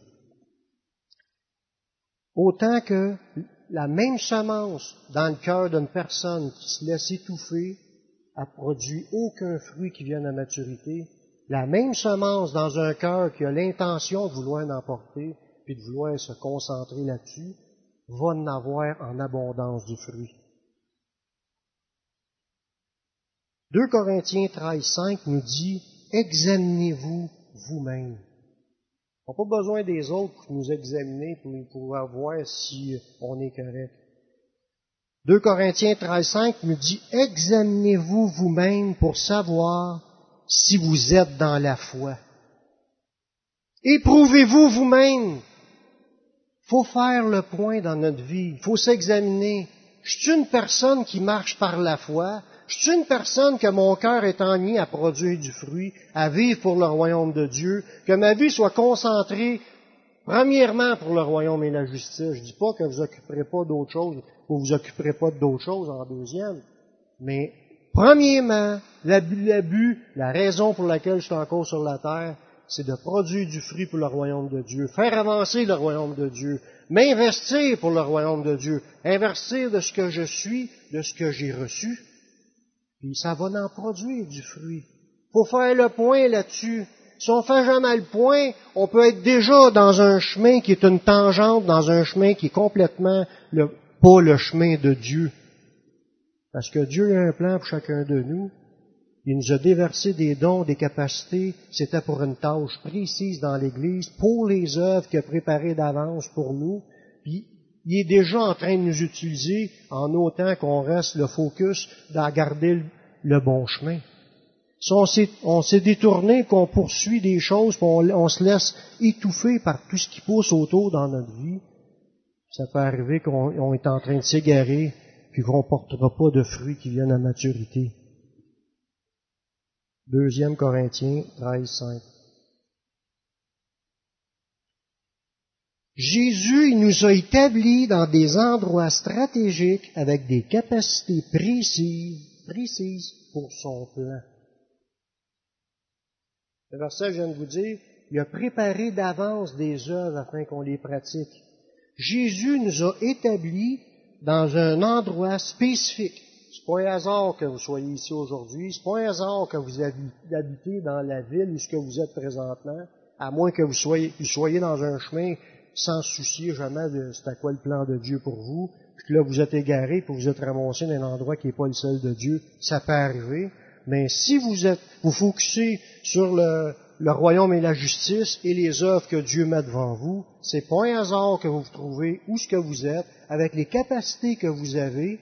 Speaker 1: Autant que la même semence dans le cœur d'une personne qui se laisse étouffer a produit aucun fruit qui vienne à maturité, la même semence dans un cœur qui a l'intention de vouloir en porter puis de vouloir se concentrer là-dessus, va en avoir en abondance du fruit. deux Corinthiens treize, cinq nous dit « Examinez-vous vous-même ». On n'a pas besoin des autres pour nous examiner, pour, pour voir si on est correct. deux Corinthiens treize, cinq nous dit « Examinez-vous vous-même pour savoir si vous êtes dans la foi. Éprouvez-vous vous-même. » Il faut faire le point dans notre vie. Il faut s'examiner. Je suis une personne qui marche par la foi. Je suis une personne que mon cœur est enié à produire du fruit, à vivre pour le royaume de Dieu, que ma vie soit concentrée premièrement pour le royaume et la justice. Je ne dis pas que vous occuperez pas d'autres choses, ou vous occuperez pas d'autres choses en deuxième, mais premièrement, l'abus, l'abus, la raison pour laquelle je suis encore sur la terre, c'est de produire du fruit pour le royaume de Dieu, faire avancer le royaume de Dieu, m'investir pour le royaume de Dieu, investir de ce que je suis, de ce que j'ai reçu, puis ça va en produire du fruit. Il faut faire le point là-dessus. Si on fait jamais le point, on peut être déjà dans un chemin qui est une tangente, dans un chemin qui est complètement le, pas le chemin de Dieu. Parce que Dieu a un plan pour chacun de nous. Il nous a déversé des dons, des capacités. C'était pour une tâche précise dans l'Église, pour les œuvres qu'il a préparées d'avance pour nous. Puis, il est déjà en train de nous utiliser en autant qu'on reste le focus d'en garder le, le bon chemin. Si on s'est, on s'est détourné, qu'on poursuit des choses, qu'on on se laisse étouffer par tout ce qui pousse autour dans notre vie, ça peut arriver qu'on on est en train de s'égarer, puis qu'on ne portera pas de fruits qui viennent à maturité. Deuxième Corinthiens treize, cinq. Jésus, il nous a établis dans des endroits stratégiques avec des capacités précises, précises pour son plan. Le verset, je viens de vous dire, il a préparé d'avance des œuvres afin qu'on les pratique. Jésus nous a établis dans un endroit spécifique. C'est pas un hasard que vous soyez ici aujourd'hui. C'est pas un hasard que vous habitez dans la ville où ce que vous êtes présentement, à moins que vous soyez, vous soyez dans un chemin sans soucier jamais de c'est à quoi le plan de Dieu pour vous, puis que là vous êtes égaré, puis vous êtes ramassé dans un endroit qui n'est pas le seul de Dieu. Ça peut arriver. Mais si vous êtes, vous focussez sur le, le royaume et la justice et les œuvres que Dieu met devant vous, c'est pas un hasard que vous vous trouvez où ce que vous êtes, avec les capacités que vous avez.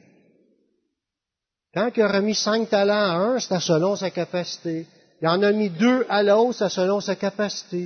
Speaker 1: Quand il a remis cinq talents à un, c'était selon sa capacité. Il en a mis deux à l'autre, c'est selon sa capacité.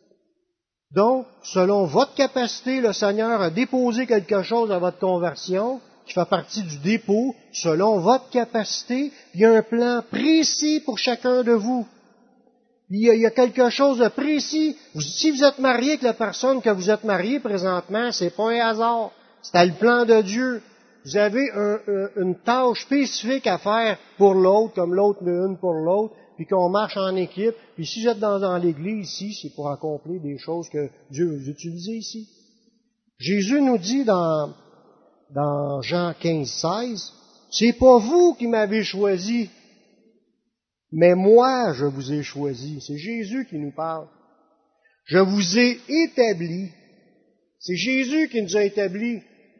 Speaker 1: Donc, selon votre capacité, le Seigneur a déposé quelque chose à votre conversion, qui fait partie du dépôt, selon votre capacité. Il y a un plan précis pour chacun de vous. Il y a, il y a quelque chose de précis. Si vous êtes marié avec la personne que vous êtes marié présentement, c'est pas un hasard. C'est le plan de Dieu. Vous avez un, un, une tâche spécifique à faire pour l'autre, comme l'autre une pour l'autre, puis qu'on marche en équipe. Puis si vous êtes dans, dans l'Église ici, c'est pour accomplir des choses que Dieu veut utiliser ici. Jésus nous dit dans, dans Jean quinze, seize, « C'est pas vous qui m'avez choisi, mais moi je vous ai choisi. » C'est Jésus qui nous parle. « Je vous ai établi. » C'est Jésus qui nous a établis.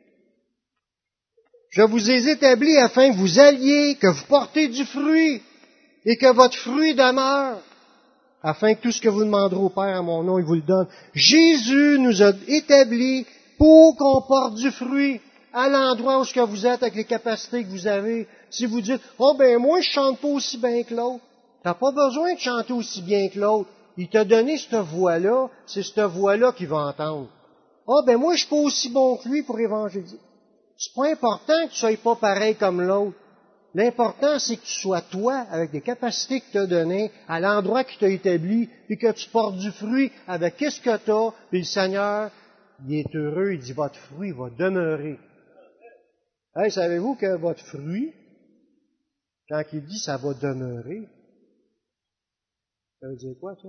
Speaker 1: « Je vous ai établis afin que vous alliez, que vous portez du fruit, et que votre fruit demeure, afin que tout ce que vous demanderez au Père à mon nom, il vous le donne. » Jésus nous a établis pour qu'on porte du fruit à l'endroit où ce que vous êtes, avec les capacités que vous avez. Si vous dites, « Oh ben moi, je chante pas aussi bien que l'autre. » T'as pas besoin de chanter aussi bien que l'autre. Il t'a donné cette voix-là, c'est cette voix-là qu'il va entendre. « Oh ben moi, je suis pas aussi bon que lui pour évangéliser. » C'est pas important que tu sois pas pareil comme l'autre. L'important, c'est que tu sois toi, avec les capacités que tu as données, à l'endroit qui t'a établi, et que tu portes du fruit avec qu'est-ce que tu as, puis le Seigneur, il est heureux, il dit, votre fruit va demeurer. Hey, savez-vous que votre fruit, quand il dit ça va demeurer, ça veut dire quoi, ça?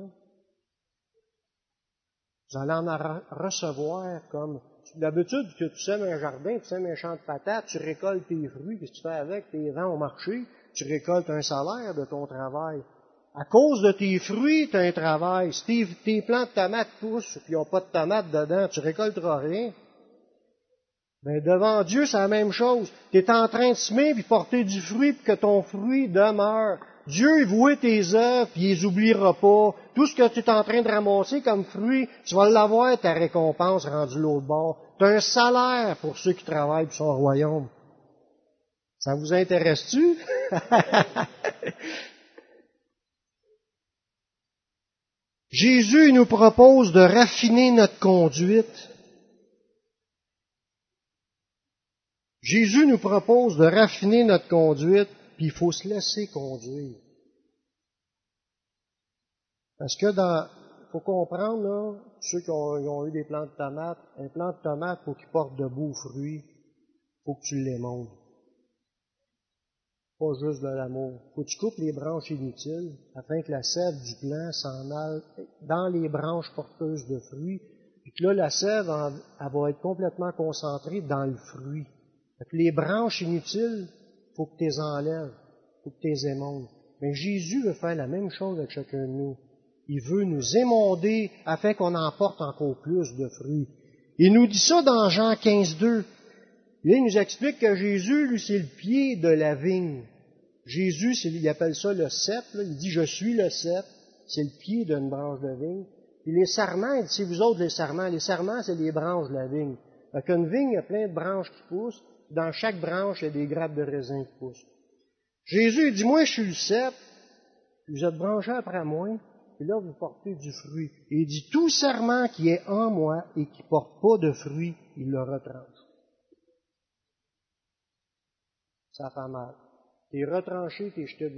Speaker 1: Vous allez en recevoir comme... D'habitude, que tu sèmes un jardin, tu sèmes un champ de patates, tu récoltes tes fruits, qu'est-ce que tu fais avec? Tu les vends au marché, tu récoltes un salaire de ton travail. À cause de tes fruits, tu as un travail. Si tes, tes plants de tomates poussent, puis ils n'ont pas de tomates dedans, tu récolteras rien. Mais devant Dieu, c'est la même chose. Tu es en train de semer, puis porter du fruit, puis que ton fruit demeure. Dieu, il voit tes œuvres, puis il les oubliera pas. Tout ce que tu es en train de ramasser comme fruit, tu vas l'avoir, ta récompense rendue l'autre bord. Tu as un salaire pour ceux qui travaillent pour son royaume. Ça vous intéresse-tu? Jésus nous propose de raffiner notre conduite. Jésus nous propose de raffiner notre conduite, puis il faut se laisser conduire. Parce que dans, faut comprendre, là, ceux qui ont, qui ont eu des plants de tomates, un plant de tomate, faut qu'il porte de beaux fruits, faut que tu l'émondes. Pas juste de l'amour. Faut que tu coupes les branches inutiles, afin que la sève du plant s'en aille dans les branches porteuses de fruits, puis que là, la sève, elle va être complètement concentrée dans le fruit. Fait que les branches inutiles, faut que tu les enlèves, faut que tu les émondes. Mais Jésus veut faire la même chose avec chacun de nous. Il veut nous émonder afin qu'on en porte encore plus de fruits. Il nous dit ça dans Jean quinze, deux. Il nous explique que Jésus, lui, c'est le pied de la vigne. Jésus, c'est, il appelle ça le cep. Là. Il dit, je suis le cep. C'est le pied d'une branche de vigne. Et les sarments, il dit, c'est vous autres les sarments. Les sarments, c'est les branches de la vigne. Fait qu'une vigne, il y a plein de branches qui poussent. Dans chaque branche, il y a des grappes de raisin qui poussent. Jésus, il dit, moi, je suis le cep. Vous êtes branchés après moi. Et là, vous portez du fruit. Et il dit, tout sarment qui est en moi et qui ne porte pas de fruit, il le retranche. Ça fait mal. T'es retranché, t'es jeté dehors.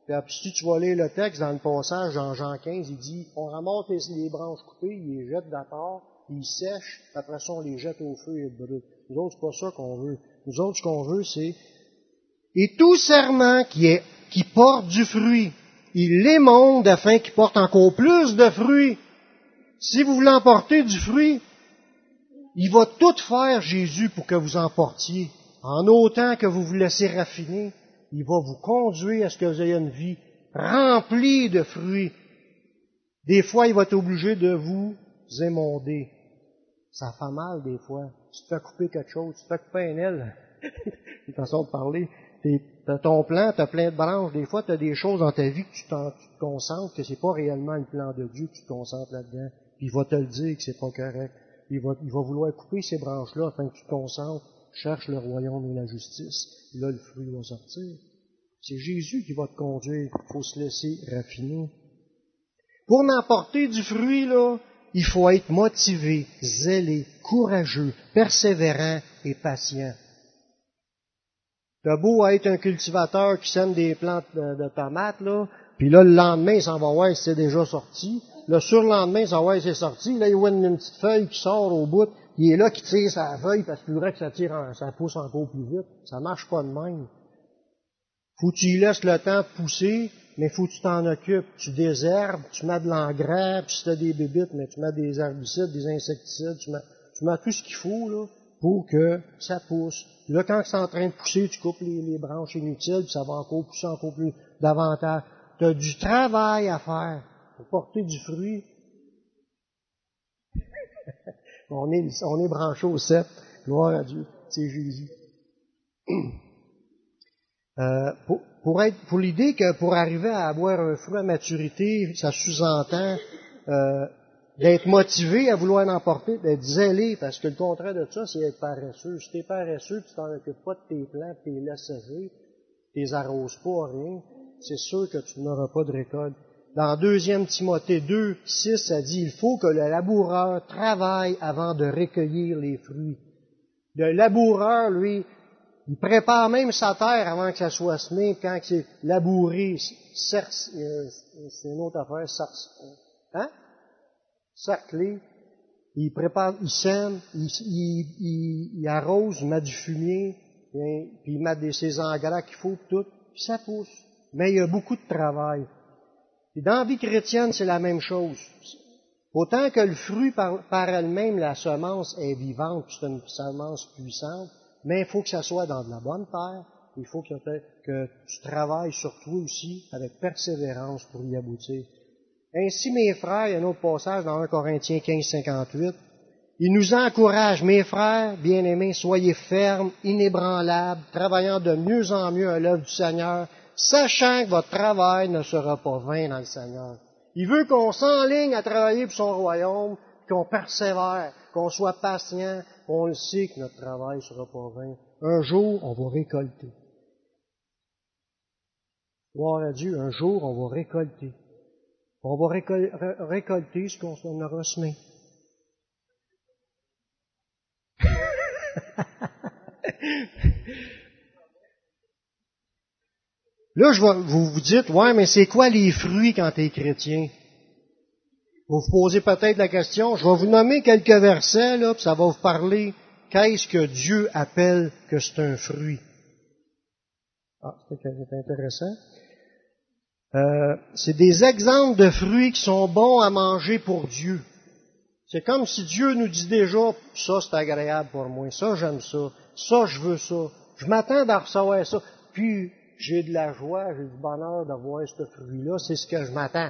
Speaker 1: Puis si tu vas lire le texte dans le passage, dans Jean quinze, il dit, on ramasse les, les branches coupées, ils les jettent d'accord, ils sèchent, après ça on les jette au feu et brûlent. Nous autres, c'est pas ça qu'on veut. Nous autres, ce qu'on veut, c'est, et tout serment qui est, qui porte du fruit, il l'émonde afin qu'il porte encore plus de fruits. Si vous voulez emporter du fruit, il va tout faire, Jésus, pour que vous en portiez. En autant que vous vous laissez raffiner, il va vous conduire à ce que vous ayez une vie remplie de fruits. Des fois, il va être obligé de vous émonder. Ça fait mal, des fois. Tu te fais couper quelque chose, tu te fais couper un aile. C'est une façon de parler. T'as ton plan, t'as plein de branches. Des fois, t'as des choses dans ta vie que tu, tu te concentres, que c'est pas réellement le plan de Dieu, que tu te concentres là-dedans. Puis il va te le dire que c'est pas correct. Il va, il va vouloir couper ces branches-là afin que tu te concentres, cherches le royaume et la justice. Et là, le fruit va sortir. C'est Jésus qui va te conduire. Il faut se laisser raffiner. Pour n'emporter du fruit, là, il faut être motivé, zélé, courageux, persévérant et patient. T'as beau être un cultivateur qui sème des plantes de, de tomates, là, puis là, le lendemain, il s'en va voir si c'est déjà sorti. Le surlendemain, il s'en va voir si c'est sorti. Là, il voit une, une petite feuille qui sort au bout. Il est là qui tire sa feuille parce qu'il voudrait que ça tire, en, ça pousse encore plus vite. Ça marche pas de même. Faut que tu y laisses le temps de pousser, mais faut que tu t'en occupes. Tu désherbes, tu mets de l'engrais, puis si tu as des bébites, mais tu mets des herbicides, des insecticides, tu mets, tu mets tout ce qu'il faut là pour que ça pousse. Puis là, quand c'est en train de pousser, tu coupes les, les branches inutiles, puis ça va encore pousser encore plus davantage. Tu as du travail à faire pour porter du fruit. on est, on est branché au sept. Gloire à Dieu. C'est Jésus. Euh, pour, pour être, pour l'idée que pour arriver à avoir un fruit à maturité, ça sous-entend euh, d'être motivé à vouloir en porter, d'être zélé, parce que le contraire de ça, c'est être paresseux. Si t'es paresseux, tu t'en occupes pas de tes plantes, tu les laisses sécher, tu les arroses pas, rien, c'est sûr que tu n'auras pas de récolte. Dans deuxième Timothée deux, six, ça dit, il faut que le laboureur travaille avant de recueillir les fruits. Le laboureur, lui, il prépare même sa terre avant que ça soit semé, quand c'est labouré, cerc, euh, c'est une autre affaire, cerc, hein? cerclé, il prépare, il sème, il, il, il, il arrose, il met du fumier, puis il met des, ses engrais qu'il faut, puis tout, puis ça pousse. Mais il y a beaucoup de travail. Et dans la vie chrétienne, c'est la même chose. Autant que le fruit par, par elle-même, la semence est vivante, c'est une semence puissante, mais il faut que ça soit dans de la bonne terre, il faut que, que tu travailles sur toi aussi avec persévérance pour y aboutir. Ainsi, mes frères, il y a un autre passage dans un Corinthiens quinze, cinquante-huit, il nous encourage, mes frères, bien-aimés, soyez fermes, inébranlables, travaillant de mieux en mieux à l'œuvre du Seigneur, sachant que votre travail ne sera pas vain dans le Seigneur. Il veut qu'on s'enligne à travailler pour son royaume, qu'on persévère, qu'on soit patient, on le sait que notre travail ne sera pas vain. Un jour, on va récolter. Gloire à Dieu, un jour, on va récolter. On va récol- récolter ce qu'on aura semé. Là, je vais, vous vous dites, ouais, mais c'est quoi les fruits quand tu es chrétien? Vous vous posez peut-être la question, je vais vous nommer quelques versets, là, puis ça va vous parler qu'est-ce que Dieu appelle que c'est un fruit. Ah, c'est intéressant. Euh, c'est des exemples de fruits qui sont bons à manger pour Dieu. C'est comme si Dieu nous dit déjà, ça c'est agréable pour moi, ça j'aime ça, ça je veux ça, je m'attends à recevoir ça, puis j'ai de la joie, j'ai du bonheur d'avoir ce fruit-là, c'est ce que je m'attends.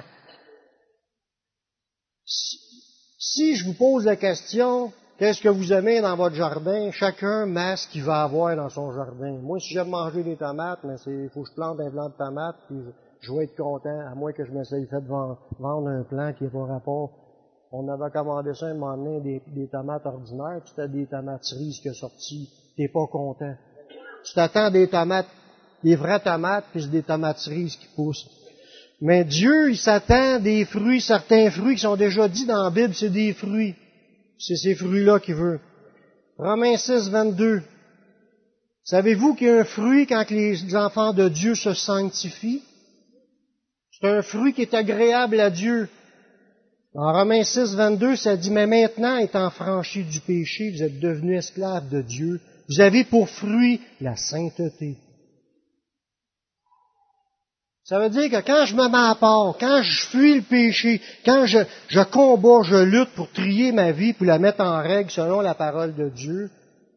Speaker 1: Si, si je vous pose la question, qu'est-ce que vous aimez dans votre jardin, chacun met ce qu'il va avoir dans son jardin. Moi, si j'aime manger des tomates, mais c'est, il faut que je plante un plant de tomates, puis je, je vais être content, à moins que je m'essaye fait de vendre un plant qui n'est pas rapport. On avait commandé ça un moment donné, des, des tomates ordinaires, puis c'était des tomates cerises qui sont sorties. T'es pas content. Tu t'attends des tomates, des vraies tomates, puis c'est des tomates cerises qui poussent. Mais Dieu, il s'attend des fruits, certains fruits qui sont déjà dits dans la Bible, c'est des fruits. C'est ces fruits-là qu'il veut. Romains six, vingt-deux. Savez-vous qu'il y a un fruit quand les enfants de Dieu se sanctifient? C'est un fruit qui est agréable à Dieu. En Romains six, vingt-deux, ça dit, « Mais maintenant, étant franchis du péché, vous êtes devenus esclaves de Dieu. Vous avez pour fruit la sainteté. » Ça veut dire que quand je me mets à part, quand je fuis le péché, quand je, je combats, je lutte pour trier ma vie, pour la mettre en règle selon la parole de Dieu,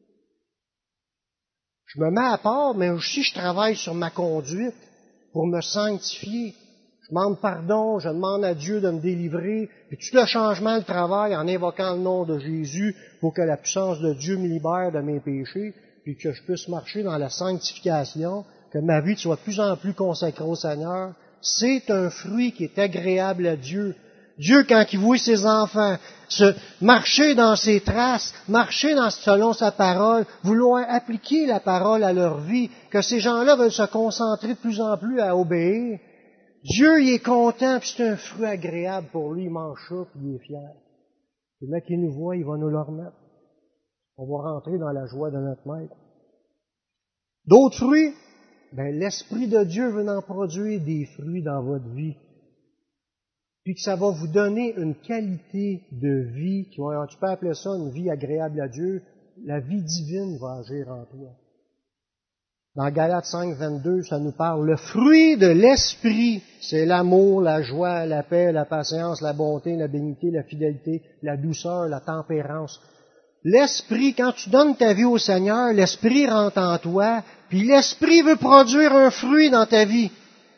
Speaker 1: je me mets à part, mais aussi je travaille sur ma conduite pour me sanctifier. Je demande pardon, je demande à Dieu de me délivrer, puis tout le changement, le travail, en invoquant le nom de Jésus pour que la puissance de Dieu me libère de mes péchés, puis que je puisse marcher dans la sanctification, que ma vie soit de plus en plus consacrée au Seigneur. C'est un fruit qui est agréable à Dieu. Dieu, quand il voit ses enfants se marcher dans ses traces, marcher dans, selon sa parole, vouloir appliquer la parole à leur vie, que ces gens-là veulent se concentrer de plus en plus à obéir, Dieu, il est content, puis c'est un fruit agréable pour lui, il mange ça, puis il est fier. Le mec qui nous voit, il va nous le remettre. On va rentrer dans la joie de notre Maître. D'autres fruits, ben, l'Esprit de Dieu veut en produire des fruits dans votre vie. Puis que ça va vous donner une qualité de vie, qui va, tu peux appeler ça une vie agréable à Dieu, la vie divine va agir en toi. Dans Galates cinq, vingt-deux, ça nous parle, le fruit de l'Esprit, c'est l'amour, la joie, la paix, la patience, la bonté, la bénignité, la fidélité, la douceur, la tempérance. L'Esprit, quand tu donnes ta vie au Seigneur, l'Esprit rentre en toi, puis l'Esprit veut produire un fruit dans ta vie.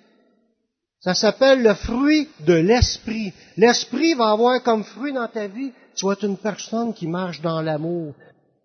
Speaker 1: Ça s'appelle le fruit de l'Esprit. L'Esprit va avoir comme fruit dans ta vie, tu vas être une personne qui marche dans l'amour.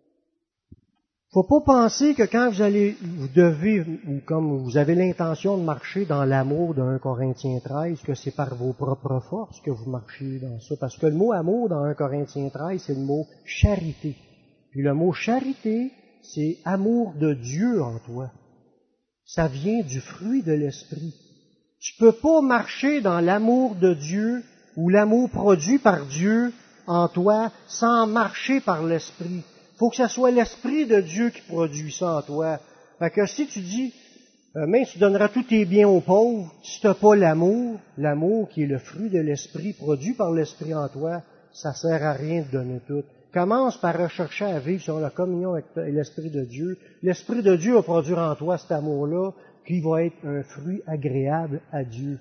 Speaker 1: Faut pas penser que quand vous allez, vous devez, ou comme vous avez l'intention de marcher dans l'amour de un Corinthiens treize, que c'est par vos propres forces que vous marchez dans ça. Parce que le mot amour dans un Corinthiens treize, c'est le mot charité. Puis le mot charité, c'est amour de Dieu en toi. Ça vient du fruit de l'Esprit. Tu peux pas marcher dans l'amour de Dieu ou l'amour produit par Dieu en toi sans marcher par l'Esprit. Il faut que ce soit l'Esprit de Dieu qui produit ça en toi. Fait que si tu dis, euh, mais tu donneras tous tes biens aux pauvres, si tu n'as pas l'amour, l'amour qui est le fruit de l'Esprit, produit par l'Esprit en toi, ça sert à rien de donner tout. Commence par rechercher à vivre sur la communion avec l'Esprit de Dieu. L'Esprit de Dieu va produire en toi cet amour-là, qui va être un fruit agréable à Dieu.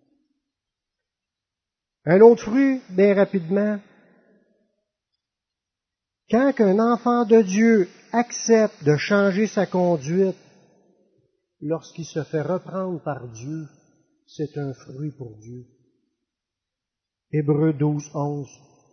Speaker 1: Un autre fruit, bien rapidement, quand un enfant de Dieu accepte de changer sa conduite, lorsqu'il se fait reprendre par Dieu, c'est un fruit pour Dieu. Hébreux douze, onze.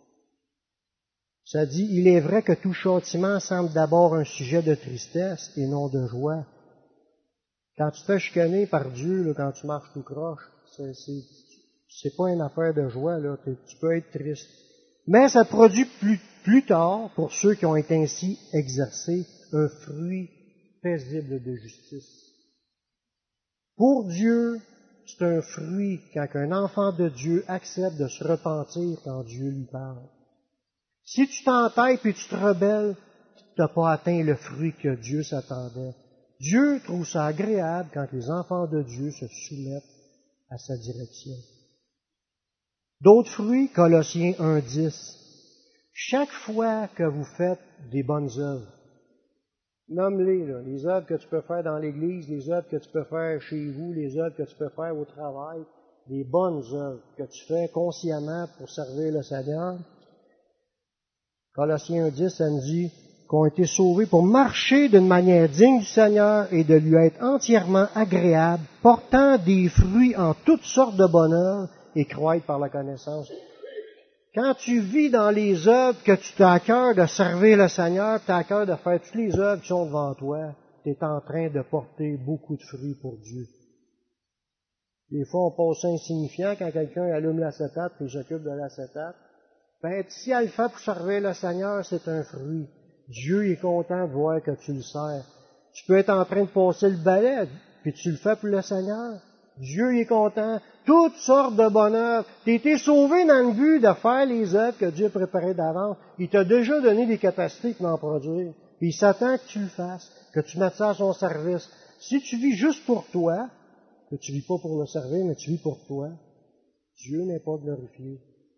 Speaker 1: Ça dit, il est vrai que tout châtiment semble d'abord un sujet de tristesse et non de joie. Quand tu te fais chicaner par Dieu, là, quand tu marches tout croche, c'est, c'est, c'est pas une affaire de joie, là. Tu peux être triste. Mais ça produit plus, plus tard, pour ceux qui ont été ainsi exercés, un fruit paisible de justice. Pour Dieu, c'est un fruit quand un enfant de Dieu accepte de se repentir quand Dieu lui parle. Si tu t'entêtes et tu te rebelles, tu n'as pas atteint le fruit que Dieu s'attendait. Dieu trouve ça agréable quand les enfants de Dieu se soumettent à sa direction. D'autres fruits, Colossiens un, dix. Chaque fois que vous faites des bonnes œuvres, nomme-les, là, les œuvres que tu peux faire dans l'Église, les œuvres que tu peux faire chez vous, les œuvres que tu peux faire au travail, les bonnes œuvres que tu fais consciemment pour servir le Seigneur. Colossiens un, dix, ça nous dit qu'on a été sauvés pour marcher d'une manière digne du Seigneur et de lui être entièrement agréable, portant des fruits en toutes sortes de bonnes œuvres et croître par la connaissance. Quand tu vis dans les œuvres que tu as à cœur de servir le Seigneur, tu as à cœur de faire toutes les œuvres qui sont devant toi, tu es en train de porter beaucoup de fruits pour Dieu. Des fois, on passe insignifiant quand quelqu'un allume l'acétate et s'occupe de l'acétate. Ben, si elle le fait pour servir le Seigneur, c'est un fruit. Dieu est content de voir que tu le sers. Tu peux être en train de passer le balai, puis tu le fais pour le Seigneur. Dieu est content. Toutes sortes de bonnes œuvres. Tu as été sauvé dans le but de faire les œuvres que Dieu a préparées d'avance. Il t'a déjà donné des capacités pour en produire. Puis il s'attend que tu le fasses, que tu mettes ça à son service. Si tu vis juste pour toi, que tu vis pas pour le servir, mais tu vis pour toi, Dieu n'est pas glorifié.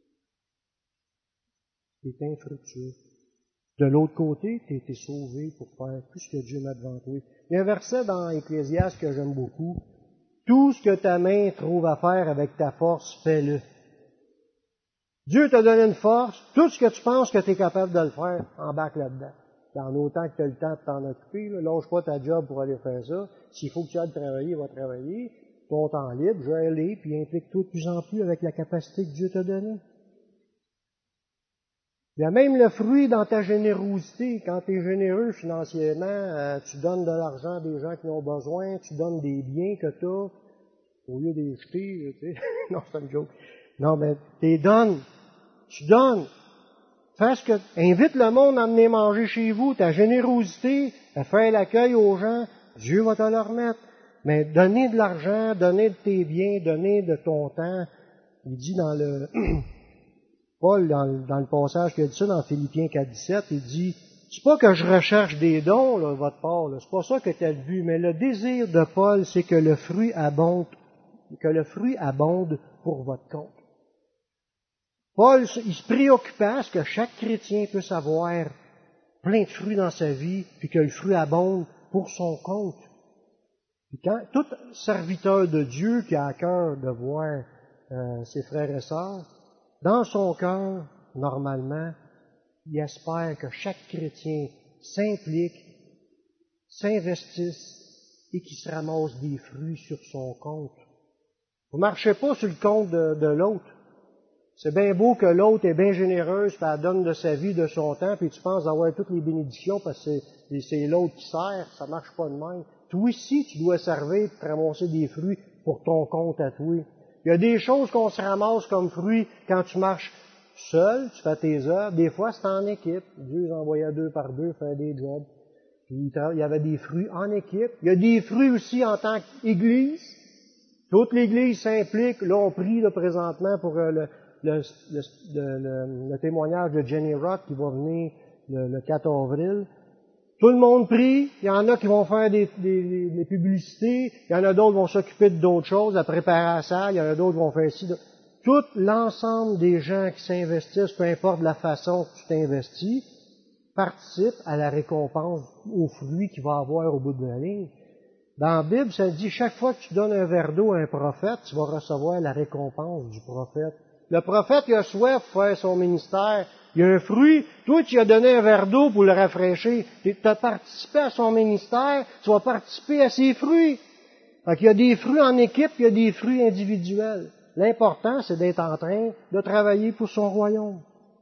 Speaker 1: Tu es infructueux. De l'autre côté, tu as été sauvé pour faire tout ce que Dieu m'a devant toi. Il y a un verset dans Ecclésiaste que j'aime beaucoup. Tout ce que ta main trouve à faire avec ta force, fais-le. Dieu t'a donné une force, tout ce que tu penses que tu es capable de le faire, embarque là-dedans. Dans autant que tu as le temps de t'en occuper, là, lâche pas ta job pour aller faire ça. S'il faut que tu ailles travailler, va travailler. Ton temps libre, je vais aller, puis implique-toi de plus en plus avec la capacité que Dieu t'a donnée. Il y a même le fruit dans ta générosité. Quand tu es généreux financièrement, euh, tu donnes de l'argent à des gens qui en ont besoin, tu donnes des biens que tu as, au lieu de les jeter, tu sais. Non, c'est une joke. Non, mais tu les donnes. Tu donnes. Fais ce que, invite le monde à venir manger chez vous. Ta générosité, à faire l'accueil aux gens, Dieu va te le remettre. Mais donner de l'argent, donner de tes biens, donner de ton temps, il dit dans le... Paul, dans, dans le passage qu'il a dit ça, dans Philippiens quatre dix-sept, il dit, c'est pas que je recherche des dons, là, votre part, là, c'est pas ça que tu as vu, mais le désir de Paul, c'est que le fruit abonde, que le fruit abonde pour votre compte. Paul, il se préoccupait à ce que chaque chrétien puisse avoir plein de fruits dans sa vie, puis que le fruit abonde pour son compte. Puis quand tout serviteur de Dieu qui a à cœur de voir euh, ses frères et sœurs, dans son cœur, normalement, il espère que chaque chrétien s'implique, s'investisse et qu'il se ramasse des fruits sur son compte. Vous ne marchez pas sur le compte de, de l'autre. C'est bien beau que l'autre est bien généreuse, puis elle donne de sa vie, de son temps, puis tu penses avoir toutes les bénédictions parce que c'est, c'est l'autre qui sert, ça marche pas de même. Toi aussi, tu dois servir pour te ramasser des fruits pour ton compte à toi. Il y a des choses qu'on se ramasse comme fruits quand tu marches seul, tu fais tes œuvres. Des fois, c'est en équipe. Dieu les envoyait deux par deux faire des jobs. Puis, il y avait des fruits en équipe. Il y a des fruits aussi en tant qu'Église. Toute l'Église s'implique. Là, on prie là, présentement pour euh, le, le, le, le, le témoignage de Jenny Rock qui va venir le, le quatre avril. Tout le monde prie, il y en a qui vont faire des, des, des publicités, il y en a d'autres qui vont s'occuper d'autres choses, à préparer la salle, il y en a d'autres qui vont faire ci. Tout l'ensemble des gens qui s'investissent, peu importe la façon que tu t'investis, participent à la récompense, au fruit qu'il va avoir au bout de la ligne. Dans la Bible, ça dit, chaque fois que tu donnes un verre d'eau à un prophète, tu vas recevoir la récompense du prophète. Le prophète, il a soif pour faire son ministère. Il y a un fruit. Toi, tu lui as donné un verre d'eau pour le rafraîchir. Tu as participé à son ministère, tu vas participer à ses fruits. Fait qu'il y a des fruits en équipe, il y a des fruits individuels. L'important, c'est d'être en train de travailler pour son royaume.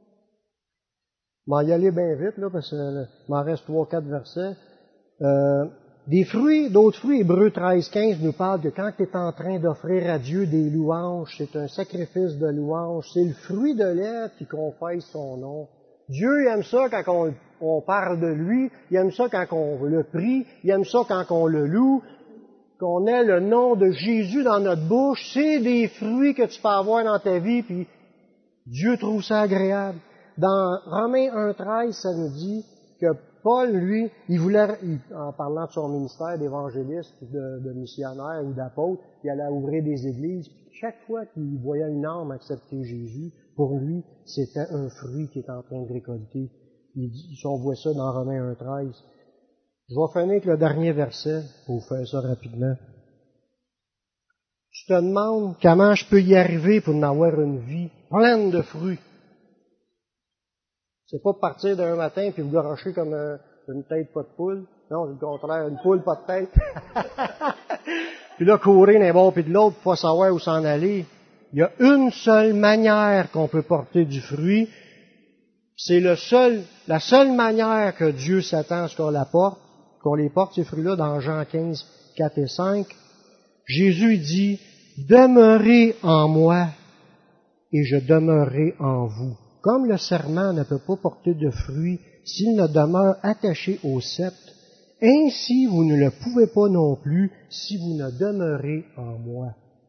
Speaker 1: Je vais y aller bien vite, là, parce qu'il m'en reste trois, quatre versets. Euh, Des fruits, d'autres fruits, Hébreux treize, quinze nous parle que quand tu es en train d'offrir à Dieu des louanges, c'est un sacrifice de louange, c'est le fruit de l'être qui confesse son nom. Dieu aime ça quand on, on parle de lui, il aime ça quand on le prie, il aime ça quand on le loue, qu'on ait le nom de Jésus dans notre bouche, c'est des fruits que tu peux avoir dans ta vie, puis Dieu trouve ça agréable. Dans Romains un treize, ça nous dit que Paul, lui, il voulait, en parlant de son ministère d'évangéliste, de, de missionnaire ou d'apôtre, il allait ouvrir des églises. Chaque fois qu'il voyait une âme accepter Jésus, pour lui, c'était un fruit qui était en train de récolter. Il dit, on voit ça dans Romains un treize. Je vais finir avec le dernier verset, pour vous faire ça rapidement. Je te demande comment je peux y arriver pour en avoir une vie pleine de fruits. C'est pas partir d'un matin puis vous garocher comme euh, une tête pas de poule. Non, c'est le contraire, une poule pas de tête. Puis là, courir d'un bord puis de l'autre pour pas savoir où s'en aller. Il y a une seule manière qu'on peut porter du fruit. C'est le seul, la seule manière que Dieu s'attend à ce qu'on la porte, qu'on les porte, ces fruits-là, dans Jean quinze, quatre et cinq. Jésus dit, « Demeurez en moi et je demeurerai en vous. » Comme le serment ne peut pas porter de fruits s'il ne demeure attaché au sceptre, ainsi vous ne le pouvez pas non plus si vous ne demeurez en moi.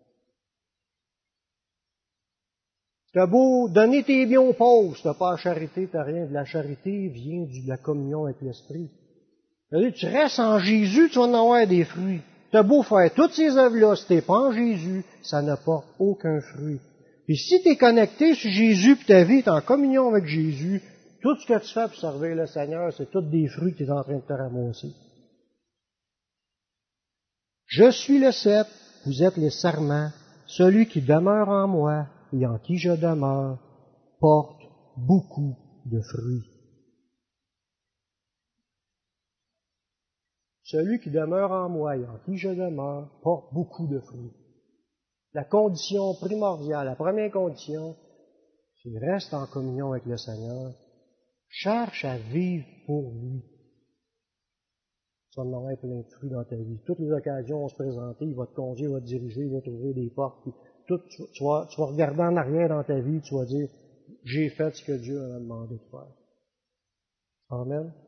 Speaker 1: T'as beau donner tes biens aux pauvres, t'as pas la charité, t'as rien. De la charité vient de la communion avec l'Esprit. Tu restes en Jésus, tu vas en avoir des fruits. T'as beau faire toutes ces œuvres-là, si t'es pas en Jésus, ça ne porte aucun fruit. Et si tu es connecté sur Jésus, puis ta vie est en communion avec Jésus, tout ce que tu fais pour servir le Seigneur, c'est tous des fruits que tu es en train de te ramasser. Je suis le cep, vous êtes les sarments. Celui qui demeure en moi et en qui je demeure porte beaucoup de fruits. Celui qui demeure en moi et en qui je demeure porte beaucoup de fruits. La condition primordiale, la première condition, c'est reste en communion avec le Seigneur. Cherche à vivre pour lui. Tu vas en avoir plein de fruits dans ta vie. Toutes les occasions vont se présenter, il va te conduire, il va te diriger, il va t'ouvrir des portes. Puis tout, tu, tu, vas, tu vas regarder en arrière dans ta vie, tu vas dire, j'ai fait ce que Dieu m'a demandé de faire. Amen.